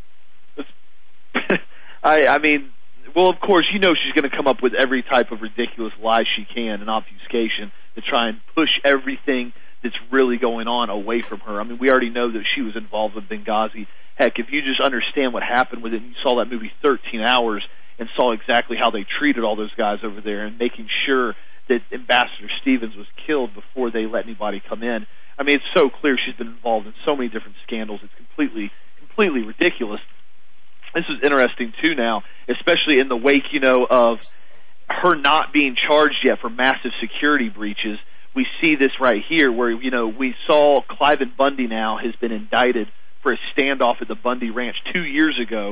I, I mean, well, of course, you know she's going to come up with every type of ridiculous lie she can and obfuscation to try and push everything that's really going on away from her. I mean, we already know that she was involved with Benghazi. Heck, if you just understand what happened with it, and you saw that movie thirteen hours and saw exactly how they treated all those guys over there and making sure that Ambassador Stevens was killed before they let anybody come in. I mean, it's so clear she's been involved in so many different scandals. It's completely, completely ridiculous. This is interesting, too, now, especially in the wake, you know, of her not being charged yet for massive security breaches. We see this right here where, you know, we saw Cliven Bundy now has been indicted for a standoff at the Bundy Ranch two years ago,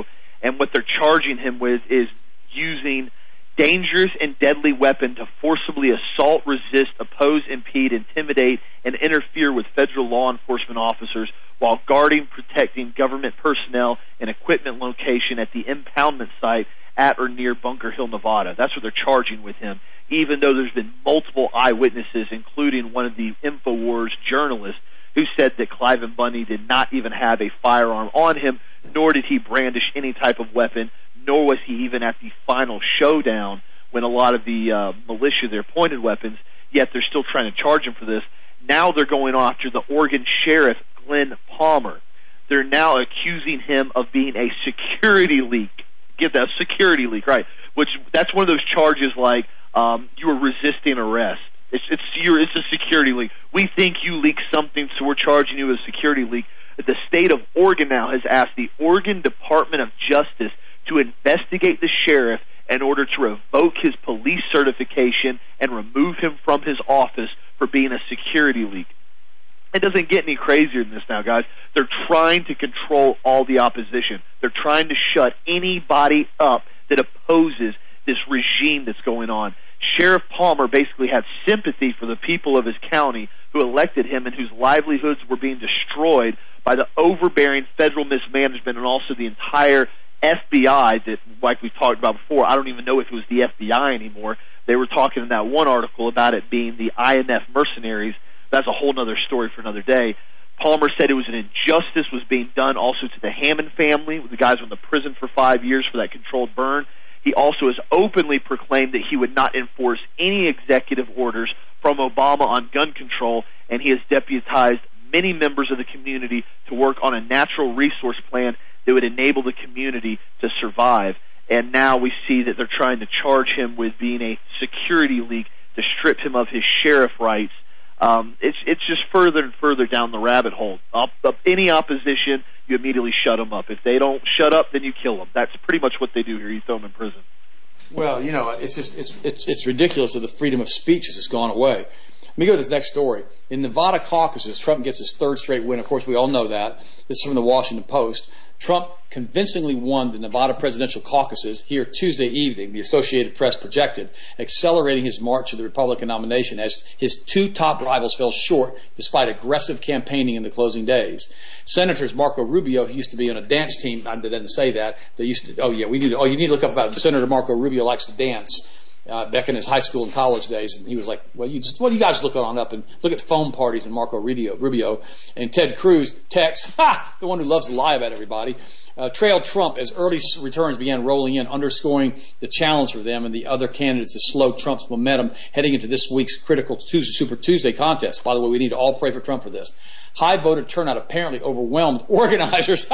and what they're charging him with is using dangerous and deadly weapon to forcibly assault, resist, oppose, impede, intimidate, and interfere with federal law enforcement officers while guarding, protecting government personnel and equipment location at the impoundment site at or near Bunker Hill, Nevada. That's what they're charging with him, even though there's been multiple eyewitnesses, including one of the InfoWars journalists, who said that Cliven Bundy did not even have a firearm on him, nor did he brandish any type of weapon, nor was he even at the final showdown when a lot of the uh, militia there pointed weapons, yet they're still trying to charge him for this. Now they're going after the Oregon Sheriff, Glenn Palmer. They're now accusing him of being a security leak. Get that, security leak, right? Which, that's one of those charges like um, you were resisting arrest. It's it's your it's a security leak. We think you leaked something, so we're charging you with a security leak. The state of Oregon now has asked the Oregon Department of Justice to investigate the sheriff in order to revoke his police certification and remove him from his office for being a security leak. It doesn't get any crazier than this now, guys. They're trying to control all the opposition. They're trying to shut anybody up that opposes this regime that's going on. Sheriff Palmer basically had sympathy for the people of his county who elected him and whose livelihoods were being destroyed by the overbearing federal mismanagement and also the entire F B I that, like we talked about before, I don't even know if it was the F B I anymore. They were talking in that one article about it being the I M F mercenaries. That's a whole other story for another day. Palmer said it was an injustice was being done also to the Hammond family. The guys were in the prison for five years for that controlled burn. He also has openly proclaimed that he would not enforce any executive orders from Obama on gun control, and he has deputized many members of the community to work on a natural resource plan that would enable the community to survive. And now we see that they're trying to charge him with being a security leak to strip him of his sheriff rights. Um, it's it's just further and further down the rabbit hole. Up, up any opposition, you immediately shut them up. If they don't shut up, then you kill them. That's pretty much what they do here. You throw them in prison. Well, you know, it's just it's it's, it's ridiculous that the freedom of speech has just gone away. Let me go to this next story. In Nevada caucuses, Trump gets his third straight win. Of course, we all know that. This is from the Washington Post. Trump convincingly won the Nevada presidential caucuses here Tuesday evening, the Associated Press projected, accelerating his march to the Republican nomination as his two top rivals fell short despite aggressive campaigning in the closing days. Senators Marco Rubio, who used to be on a dance team, I didn't say that, they used to, oh yeah, we need to, oh, you need to look up about Senator Marco Rubio likes to dance. Uh, back in his high school and college days, and he was like, well, you just, well, you guys look on up and look at foam parties and Marco Rubio, Rubio and Ted Cruz, Tex, ha, the one who loves to lie about everybody, uh, trailed Trump as early returns began rolling in, underscoring the challenge for them and the other candidates to slow Trump's momentum heading into this week's critical Tuesday, Super Tuesday contest. By the way, we need to all pray for Trump for this. High voter turnout apparently overwhelmed organizers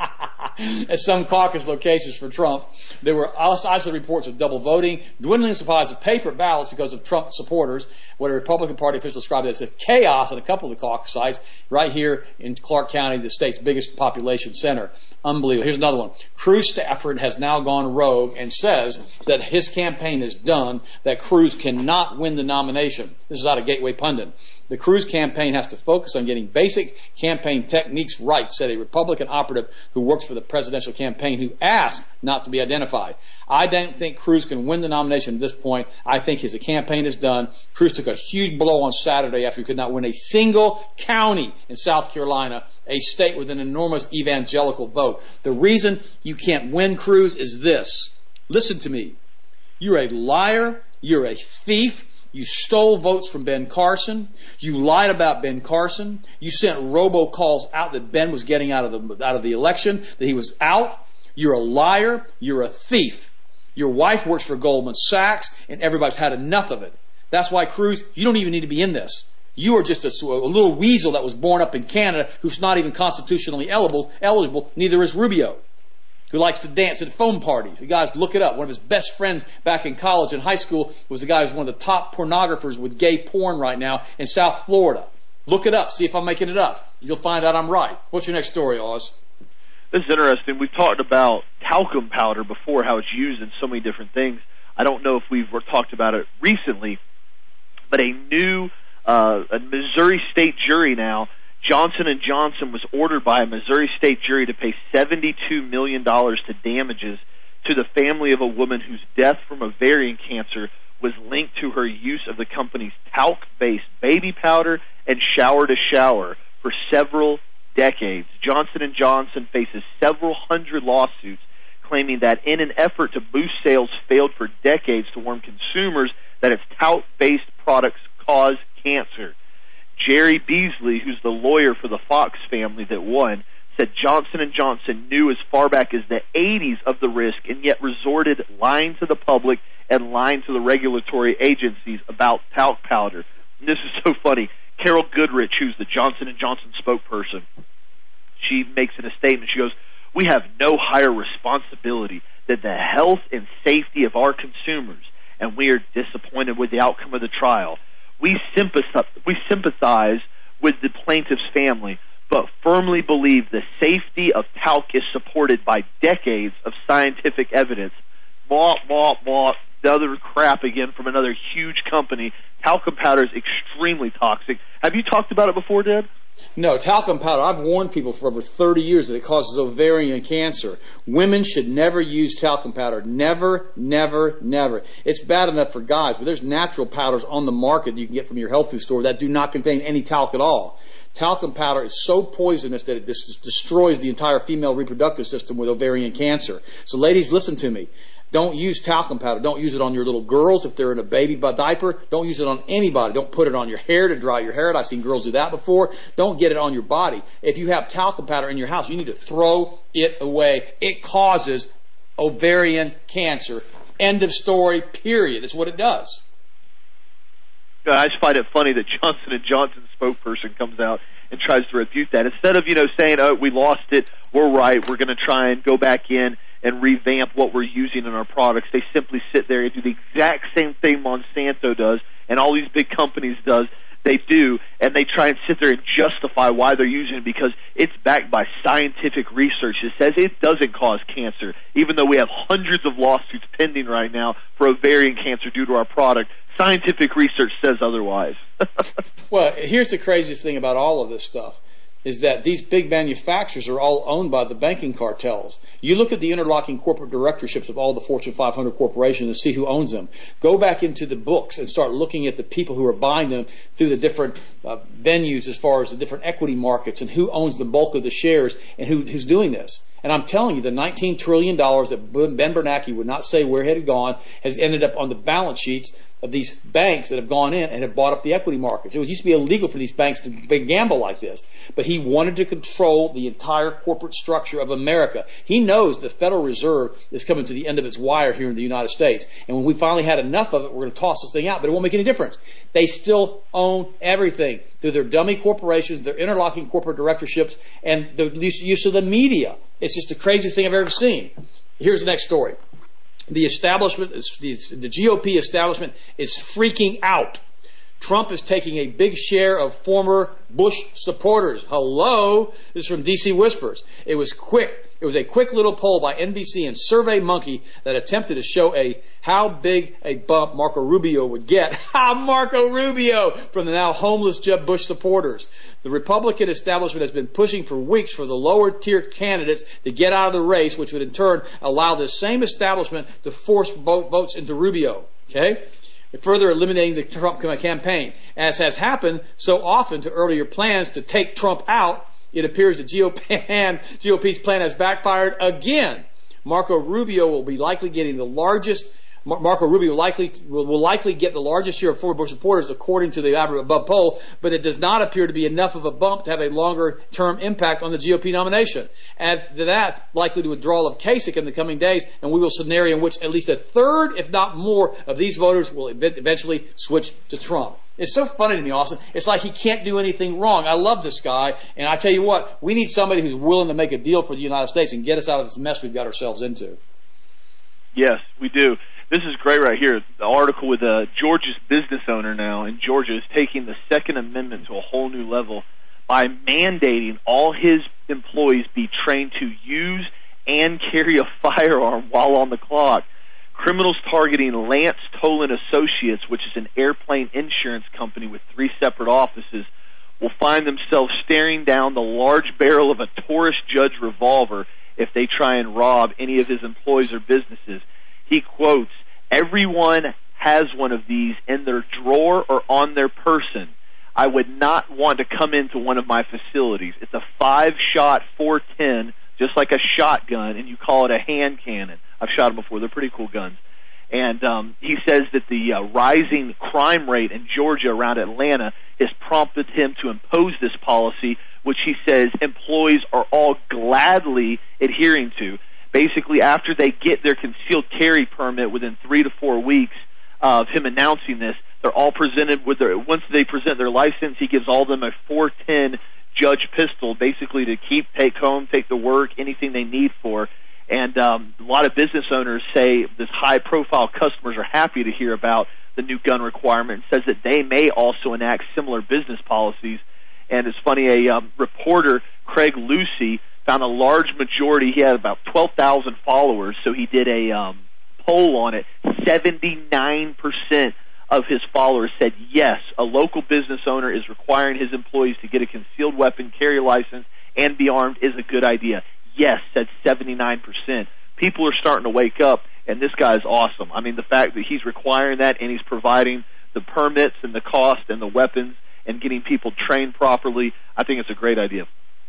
at some caucus locations for Trump. There were isolated reports of double voting, dwindling supplies of paper ballots because of Trump supporters, what a Republican Party official described as a chaos at a couple of the caucus sites right here in Clark County, the state's biggest population center. Unbelievable. Here's another one. Cruz Stafford has now gone rogue and says that his campaign is done, that Cruz cannot win the nomination. This is out of Gateway Pundit. The Cruz campaign has to focus on getting basic campaign techniques right, said a Republican operative who works for the presidential campaign who asked not to be identified. I don't think Cruz can win the nomination at this point. I think his campaign is done. Cruz took a huge blow on Saturday after he could not win a single county in South Carolina, a state with an enormous evangelical vote. The reason you can't win, Cruz, is this. Listen to me. You're a liar. You're a thief. You stole votes from Ben Carson. You lied about Ben Carson. You sent robocalls out that Ben was getting out of the out of the election, that he was out. You're a liar. You're a thief. Your wife works for Goldman Sachs, and everybody's had enough of it. That's why, Cruz, you don't even need to be in this. You are just a, a little weasel that was born up in Canada who's not even constitutionally eligible. eligible. Neither is Rubio, who likes to dance at foam parties. You guys, look it up. One of his best friends back in college and high school was the guy who's one of the top pornographers with gay porn right now in South Florida. Look it up. See if I'm making it up. You'll find out I'm right. What's your next story, Oz? This is interesting. We've talked about talcum powder before, how it's used in so many different things. I don't know if we've talked about it recently, but a new uh, a Missouri state jury now Johnson and Johnson was ordered by a Missouri state jury to pay seventy-two million dollars to damages to the family of a woman whose death from ovarian cancer was linked to her use of the company's talc-based baby powder and shower-to-shower for several decades. Johnson and Johnson faces several hundred lawsuits claiming that in an effort to boost sales failed for decades to warn consumers that its talc-based products cause cancer. Jerry Beasley, who's the lawyer for the Fox family that won, said Johnson and Johnson knew as far back as the eighties of the risk and yet resorted lying to the public and lying to the regulatory agencies about talc powder. And this is so funny. Carol Goodrich, who's the Johnson and Johnson spokesperson, she makes it a statement. She goes, "We have no higher responsibility than the health and safety of our consumers, and we are disappointed with the outcome of the trial. We sympathize, we sympathize with the plaintiff's family, but firmly believe the safety of talc is supported by decades of scientific evidence." Blah, blah, blah. Another crap again from another huge company. Talcum powder is extremely toxic. Have you talked about it before, Deb? No, talcum powder, I've warned people for over thirty years that it causes ovarian cancer. Women should never use talcum powder. Never, never, never. It's bad enough for guys, but there's natural powders on the market that you can get from your health food store that do not contain any talc at all. Talcum powder is so poisonous that it dis- destroys the entire female reproductive system with ovarian cancer. So ladies, listen to me. Don't use talcum powder. Don't use it on your little girls if they're in a baby diaper. Don't use it on anybody. Don't put it on your hair to dry your hair out. I've seen girls do that before. Don't get it on your body. If you have talcum powder in your house, you need to throw it away. It causes ovarian cancer. End of story, period. That's what it does. I just find it funny that Johnson and Johnson's spokesperson comes out and tries to refute that. Instead of, you know, saying, oh, we lost it, we're right, we're going to try and go back in and revamp what we're using in our products, they simply sit there and do the exact same thing Monsanto does and all these big companies does. They do, and they try and sit there and justify why they're using it because it's backed by scientific research that says it doesn't cause cancer, even though we have hundreds of lawsuits pending right now for ovarian cancer due to our product. Scientific research says otherwise. Well, here's the craziest thing about all of this stuff, is that these big manufacturers are all owned by the banking cartels. You look at the interlocking corporate directorships of all the Fortune five hundred corporations and see who owns them. Go back into the books and start looking at the people who are buying them through the different uh, venues as far as the different equity markets and who owns the bulk of the shares and who, who's doing this. And I'm telling you, the nineteen trillion dollars that Ben Bernanke would not say where it had gone has ended up on the balance sheets of these banks that have gone in and have bought up the equity markets. It used to be illegal for these banks to gamble like this, but he wanted to control the entire corporate structure of America. He knows the Federal Reserve is coming to the end of its wire here in the United States, and when we finally had enough of it, we're going to toss this thing out, but it won't make any difference. They still own everything through their dummy corporations, their interlocking corporate directorships, and the use of the media. It's just the craziest thing I've ever seen. Here's the next story. The establishment, is, the, the G O P establishment is freaking out. Trump is taking a big share of former Bush supporters. Hello? This is from D C Whispers. It was quick. It was a quick little poll by N B C and SurveyMonkey that attempted to show a how big a bump Marco Rubio would get. Ha! Marco Rubio from the now homeless Jeb Bush supporters. The Republican establishment has been pushing for weeks for the lower tier candidates to get out of the race, which would in turn allow this same establishment to force vote, votes into Rubio. Okay? Further eliminating the Trump campaign. As has happened so often to earlier plans to take Trump out, it appears the G O P's plan has backfired again. Marco Rubio will be likely getting the largest Marco Rubio likely will, will likely get the largest share of former Bush supporters according to the above poll, but it does not appear to be enough of a bump to have a longer-term impact on the G O P nomination. Add to that, likely the withdrawal of Kasich in the coming days, and we will see a scenario in which at least a third, if not more, of these voters will eventually switch to Trump. It's so funny to me, Austin. It's like he can't do anything wrong. I love this guy, and I tell you what, we need somebody who's willing to make a deal for the United States and get us out of this mess we've got ourselves into. Yes, we do. This is great right here. The article with uh, Georgia's business owner now in Georgia is taking the Second Amendment to a whole new level by mandating all his employees be trained to use and carry a firearm while on the clock. Criminals targeting Lance Tolan Associates, which is an airplane insurance company with three separate offices, will find themselves staring down the large barrel of a Taurus Judge revolver if they try and rob any of his employees or businesses. He quotes, "Everyone has one of these in their drawer or on their person. I would not want to come into one of my facilities. It's a five-shot four ten, just like a shotgun, and you call it a hand cannon." I've shot them before. They're pretty cool guns. And um, he says that the uh, rising crime rate in Georgia around Atlanta has prompted him to impose this policy, which he says employees are all gladly adhering to. Basically, after they get their concealed carry permit within three to four weeks of him announcing this, they're all presented with their, once they present their license, he gives all of them a four ten Judge pistol, basically to keep, take home, take to work, anything they need for. And um, a lot of business owners say this high-profile customers are happy to hear about the new gun requirement, and says that they may also enact similar business policies. And it's funny, a um, reporter, Craig Lucy, found a large majority. He had about twelve thousand followers, so he did a um, poll on it. seventy-nine percent of his followers said yes, a local business owner is requiring his employees to get a concealed weapon carry license and be armed is a good idea. Yes, said seventy-nine percent. People are starting to wake up, and this guy is awesome. I mean, the fact that he's requiring that and he's providing the permits and the cost and the weapons and getting people trained properly, I think it's a great idea.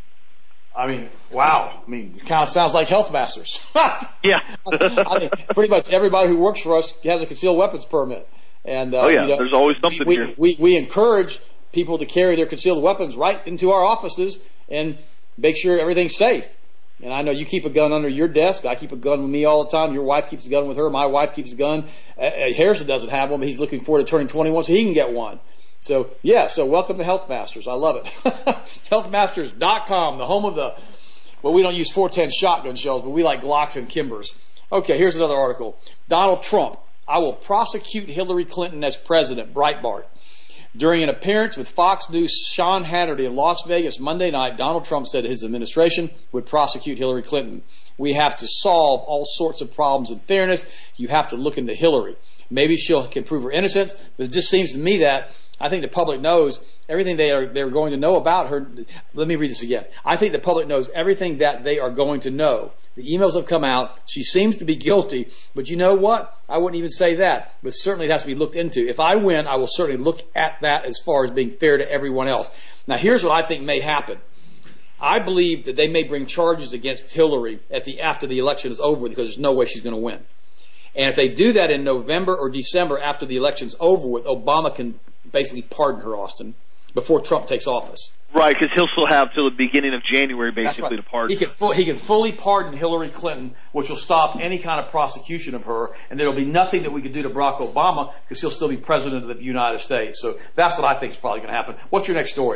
I mean, wow. I mean, it kind of sounds like Health Masters. Yeah. I mean, pretty much everybody who works for us has a concealed weapons permit. And, uh, oh, yeah, you know, there's always something we, here. We, we encourage people to carry their concealed weapons right into our offices and make sure everything's safe. And I know you keep a gun under your desk. I keep a gun with me all the time. Your wife keeps a gun with her. My wife keeps a gun. Uh, Harrison doesn't have one, but he's looking forward to turning twenty-one so he can get one. So, yeah, so welcome to Health Masters. I love it. health masters dot com, the home of the, well, we don't use four ten shotgun shells, but we like Glocks and Kimbers. Okay, here's another article. Donald Trump, I will prosecute Hillary Clinton as president, Breitbart. During an appearance with Fox News' Sean Hannity in Las Vegas Monday night, Donald Trump said his administration would prosecute Hillary Clinton. We have to solve all sorts of problems in fairness. You have to look into Hillary. Maybe she'll can prove her innocence, but it just seems to me that I think the public knows everything they are they're going to know about her. Let me read this again. I think the public knows everything that they are going to know. The emails have come out. She seems to be guilty, but you know what? I wouldn't even say that, but certainly it has to be looked into. If I win, I will certainly look at that as far as being fair to everyone else. Now, here's what I think may happen. I believe that they may bring charges against Hillary at the after the election is over because there's no way she's going to win. And if they do that in November or December after the election's over with, Obama can basically pardon her, Austin, before Trump takes office. Right, because he'll still have till the beginning of January, basically, right. to pardon. He can, fu- he can fully pardon Hillary Clinton, which will stop any kind of prosecution of her, and there will be nothing that we could do to Barack Obama because he'll still be president of the United States. So that's what I think is probably going to happen. What's your next story?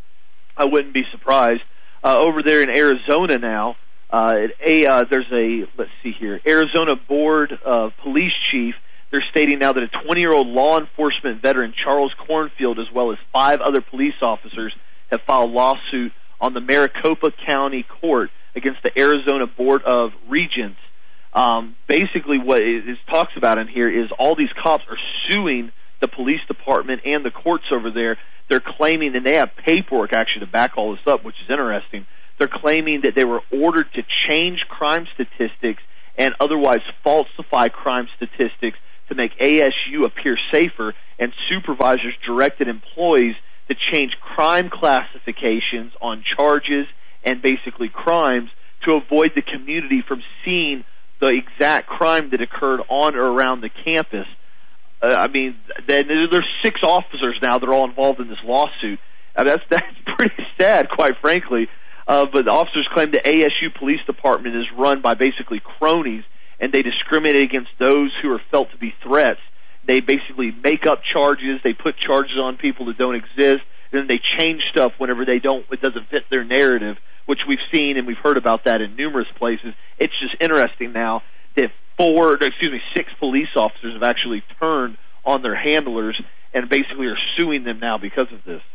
I wouldn't be surprised. Uh, over there in Arizona now, uh, a, uh, there's a, let's see here, Arizona Board of Police Chief. They're stating now that a twenty-year-old law enforcement veteran, Charles Cornfield, as well as five other police officers, have filed a lawsuit on the Maricopa County Court against the Arizona Board of Regents. Um, basically, what it, it talks about in here is all these cops are suing the police department and the courts over there. They're claiming, and they have paperwork actually to back all this up, which is interesting. They're claiming that they were ordered to change crime statistics and otherwise falsify crime statistics to make A S U appear safer, and supervisors directed employees to change crime classifications on charges and basically crimes to avoid the community from seeing the exact crime that occurred on or around the campus. Uh, I mean, there's six officers now that are all involved in this lawsuit. Uh, that's that's pretty sad, quite frankly. Uh, but the officers claim the A S U Police Department is run by basically cronies, and they discriminate against those who are felt to be threats. They basically make up charges. They put charges on people that don't exist, and then they change stuff whenever they don't. It doesn't fit their narrative, which we've seen and we've heard about that in numerous places. It's just interesting now that four, excuse me, six police officers have actually turned on their handlers and basically are suing them now because of this.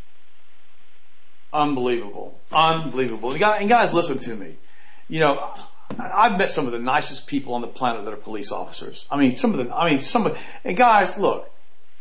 Unbelievable, unbelievable. And guys, listen to me. You know, I've met some of the nicest people on the planet that are police officers. I mean, some of the, I mean, some of, and guys, look,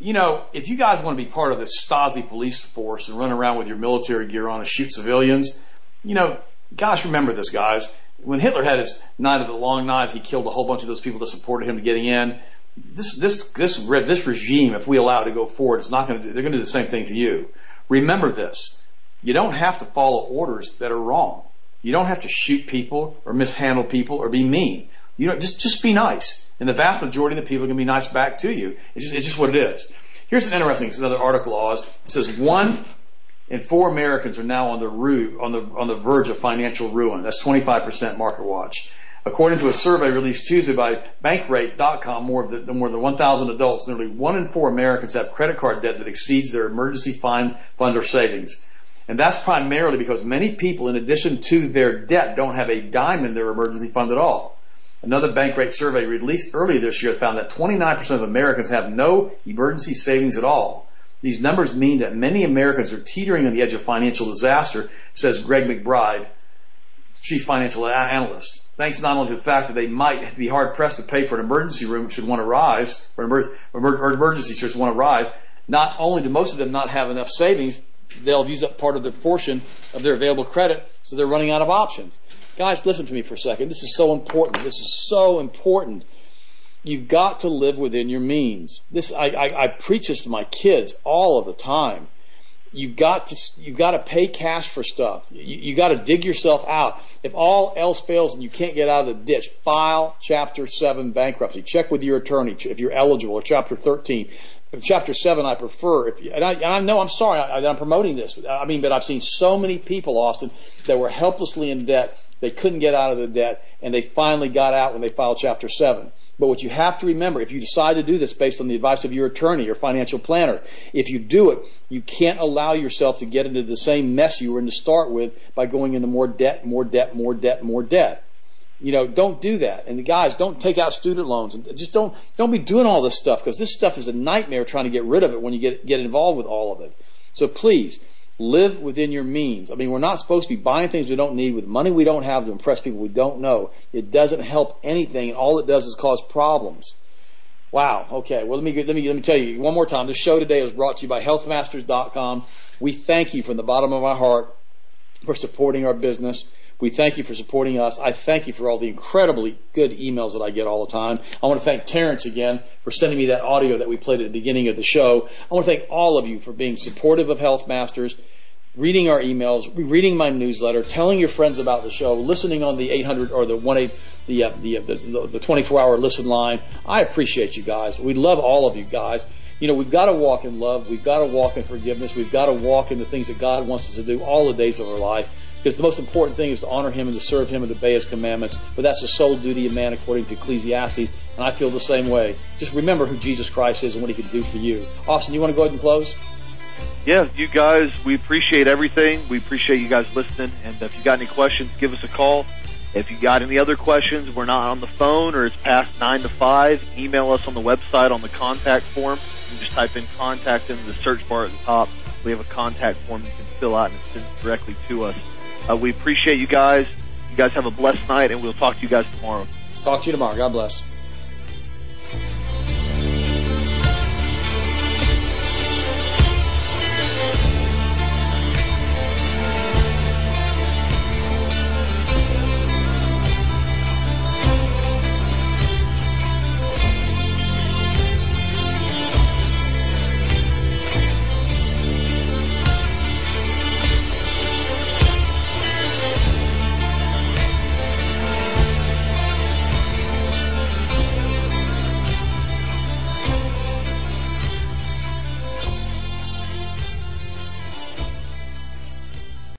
you know, if you guys want to be part of this Stasi police force and run around with your military gear on and shoot civilians, you know, gosh, remember this, guys. When Hitler had his Night of the Long Knives, he killed a whole bunch of those people that supported him getting in. This, this, this, this regime, if we allow it to go forward, it's not going to do, they're going to do the same thing to you. Remember this. You don't have to follow orders that are wrong. You don't have to shoot people or mishandle people or be mean. You don't, just, just be nice. And the vast majority of the people are going to be nice back to you. It's just, it's just what it is. Here's an interesting, it's another article, Oz. It says one in four Americans are now on the ru- on the on the verge of financial ruin. That's twenty-five percent Market Watch. According to a survey released Tuesday by Bankrate dot com, more, of the, more than one thousand adults, nearly one in four Americans have credit card debt that exceeds their emergency fund fund or savings. And that's primarily because many people, in addition to their debt, don't have a dime in their emergency fund at all. Another Bankrate survey released earlier this year found that twenty-nine percent of Americans have no emergency savings at all. These numbers mean that many Americans are teetering on the edge of financial disaster, says Greg McBride, chief financial analyst. Thanks not only to the fact that they might be hard-pressed to pay for an emergency room should one arise, or, emer- or emergency should one arise, not only do most of them not have enough savings, they'll use up part of their portion of their available credit, so they're running out of options. Guys, listen to me for a second. This is so important. This is so important. You've got to live within your means. This I, I, I preach this to my kids all of the time. You've got to you've got to pay cash for stuff. You, you got to dig yourself out. If all else fails and you can't get out of the ditch, file Chapter seven bankruptcy. Check with your attorney if you're eligible, or Chapter thirteen. Chapter seven, I prefer. If you, and, I, and I know I'm sorry I, I'm promoting this. I mean, but I've seen so many people, Austin, that were helplessly in debt. They couldn't get out of the debt, and they finally got out when they filed Chapter seven. But what you have to remember, if you decide to do this based on the advice of your attorney or financial planner, if you do it, you can't allow yourself to get into the same mess you were in to start with by going into more debt, more debt, more debt, more debt. You know, don't do that. And the guys, don't take out student loans, and just don't don't be doing all this stuff, because this stuff is a nightmare trying to get rid of it when you get get involved with all of it. So please, live within your means. I mean, we're not supposed to be buying things we don't need with money we don't have to impress people we don't know. It doesn't help anything, and all it does is cause problems. Wow. Okay. Well, let me let me let me tell you one more time. This show today is brought to you by health masters dot com. We thank you from the bottom of our heart for supporting our business. We thank you for supporting us. I thank you for all the incredibly good emails that I get all the time. I want to thank Terrence again for sending me that audio that we played at the beginning of the show. I want to thank all of you for being supportive of Health Masters, reading our emails, reading my newsletter, telling your friends about the show, listening on the eight hundred or the one eight the uh, the, uh, the the twenty-four hour listen line. I appreciate you guys. We love all of you guys. You know, we've got to walk in love. We've got to walk in forgiveness. We've got to walk in the things that God wants us to do all the days of our life. Because the most important thing is to honor Him and to serve Him and to obey His commandments. But that's the sole duty of man according to Ecclesiastes. And I feel the same way. Just remember who Jesus Christ is and what He can do for you. Austin, you want to go ahead and close? Yeah, you guys, we appreciate everything. We appreciate you guys listening. And if you got any questions, give us a call. If you got any other questions, we're not on the phone or it's past nine to five, email us on the website on the contact form. You just type in contact in the search bar at the top. We have a contact form you can fill out and it sends directly to us. Uh, we appreciate you guys. You guys have a blessed night, and we'll talk to you guys tomorrow. Talk to you tomorrow. God bless.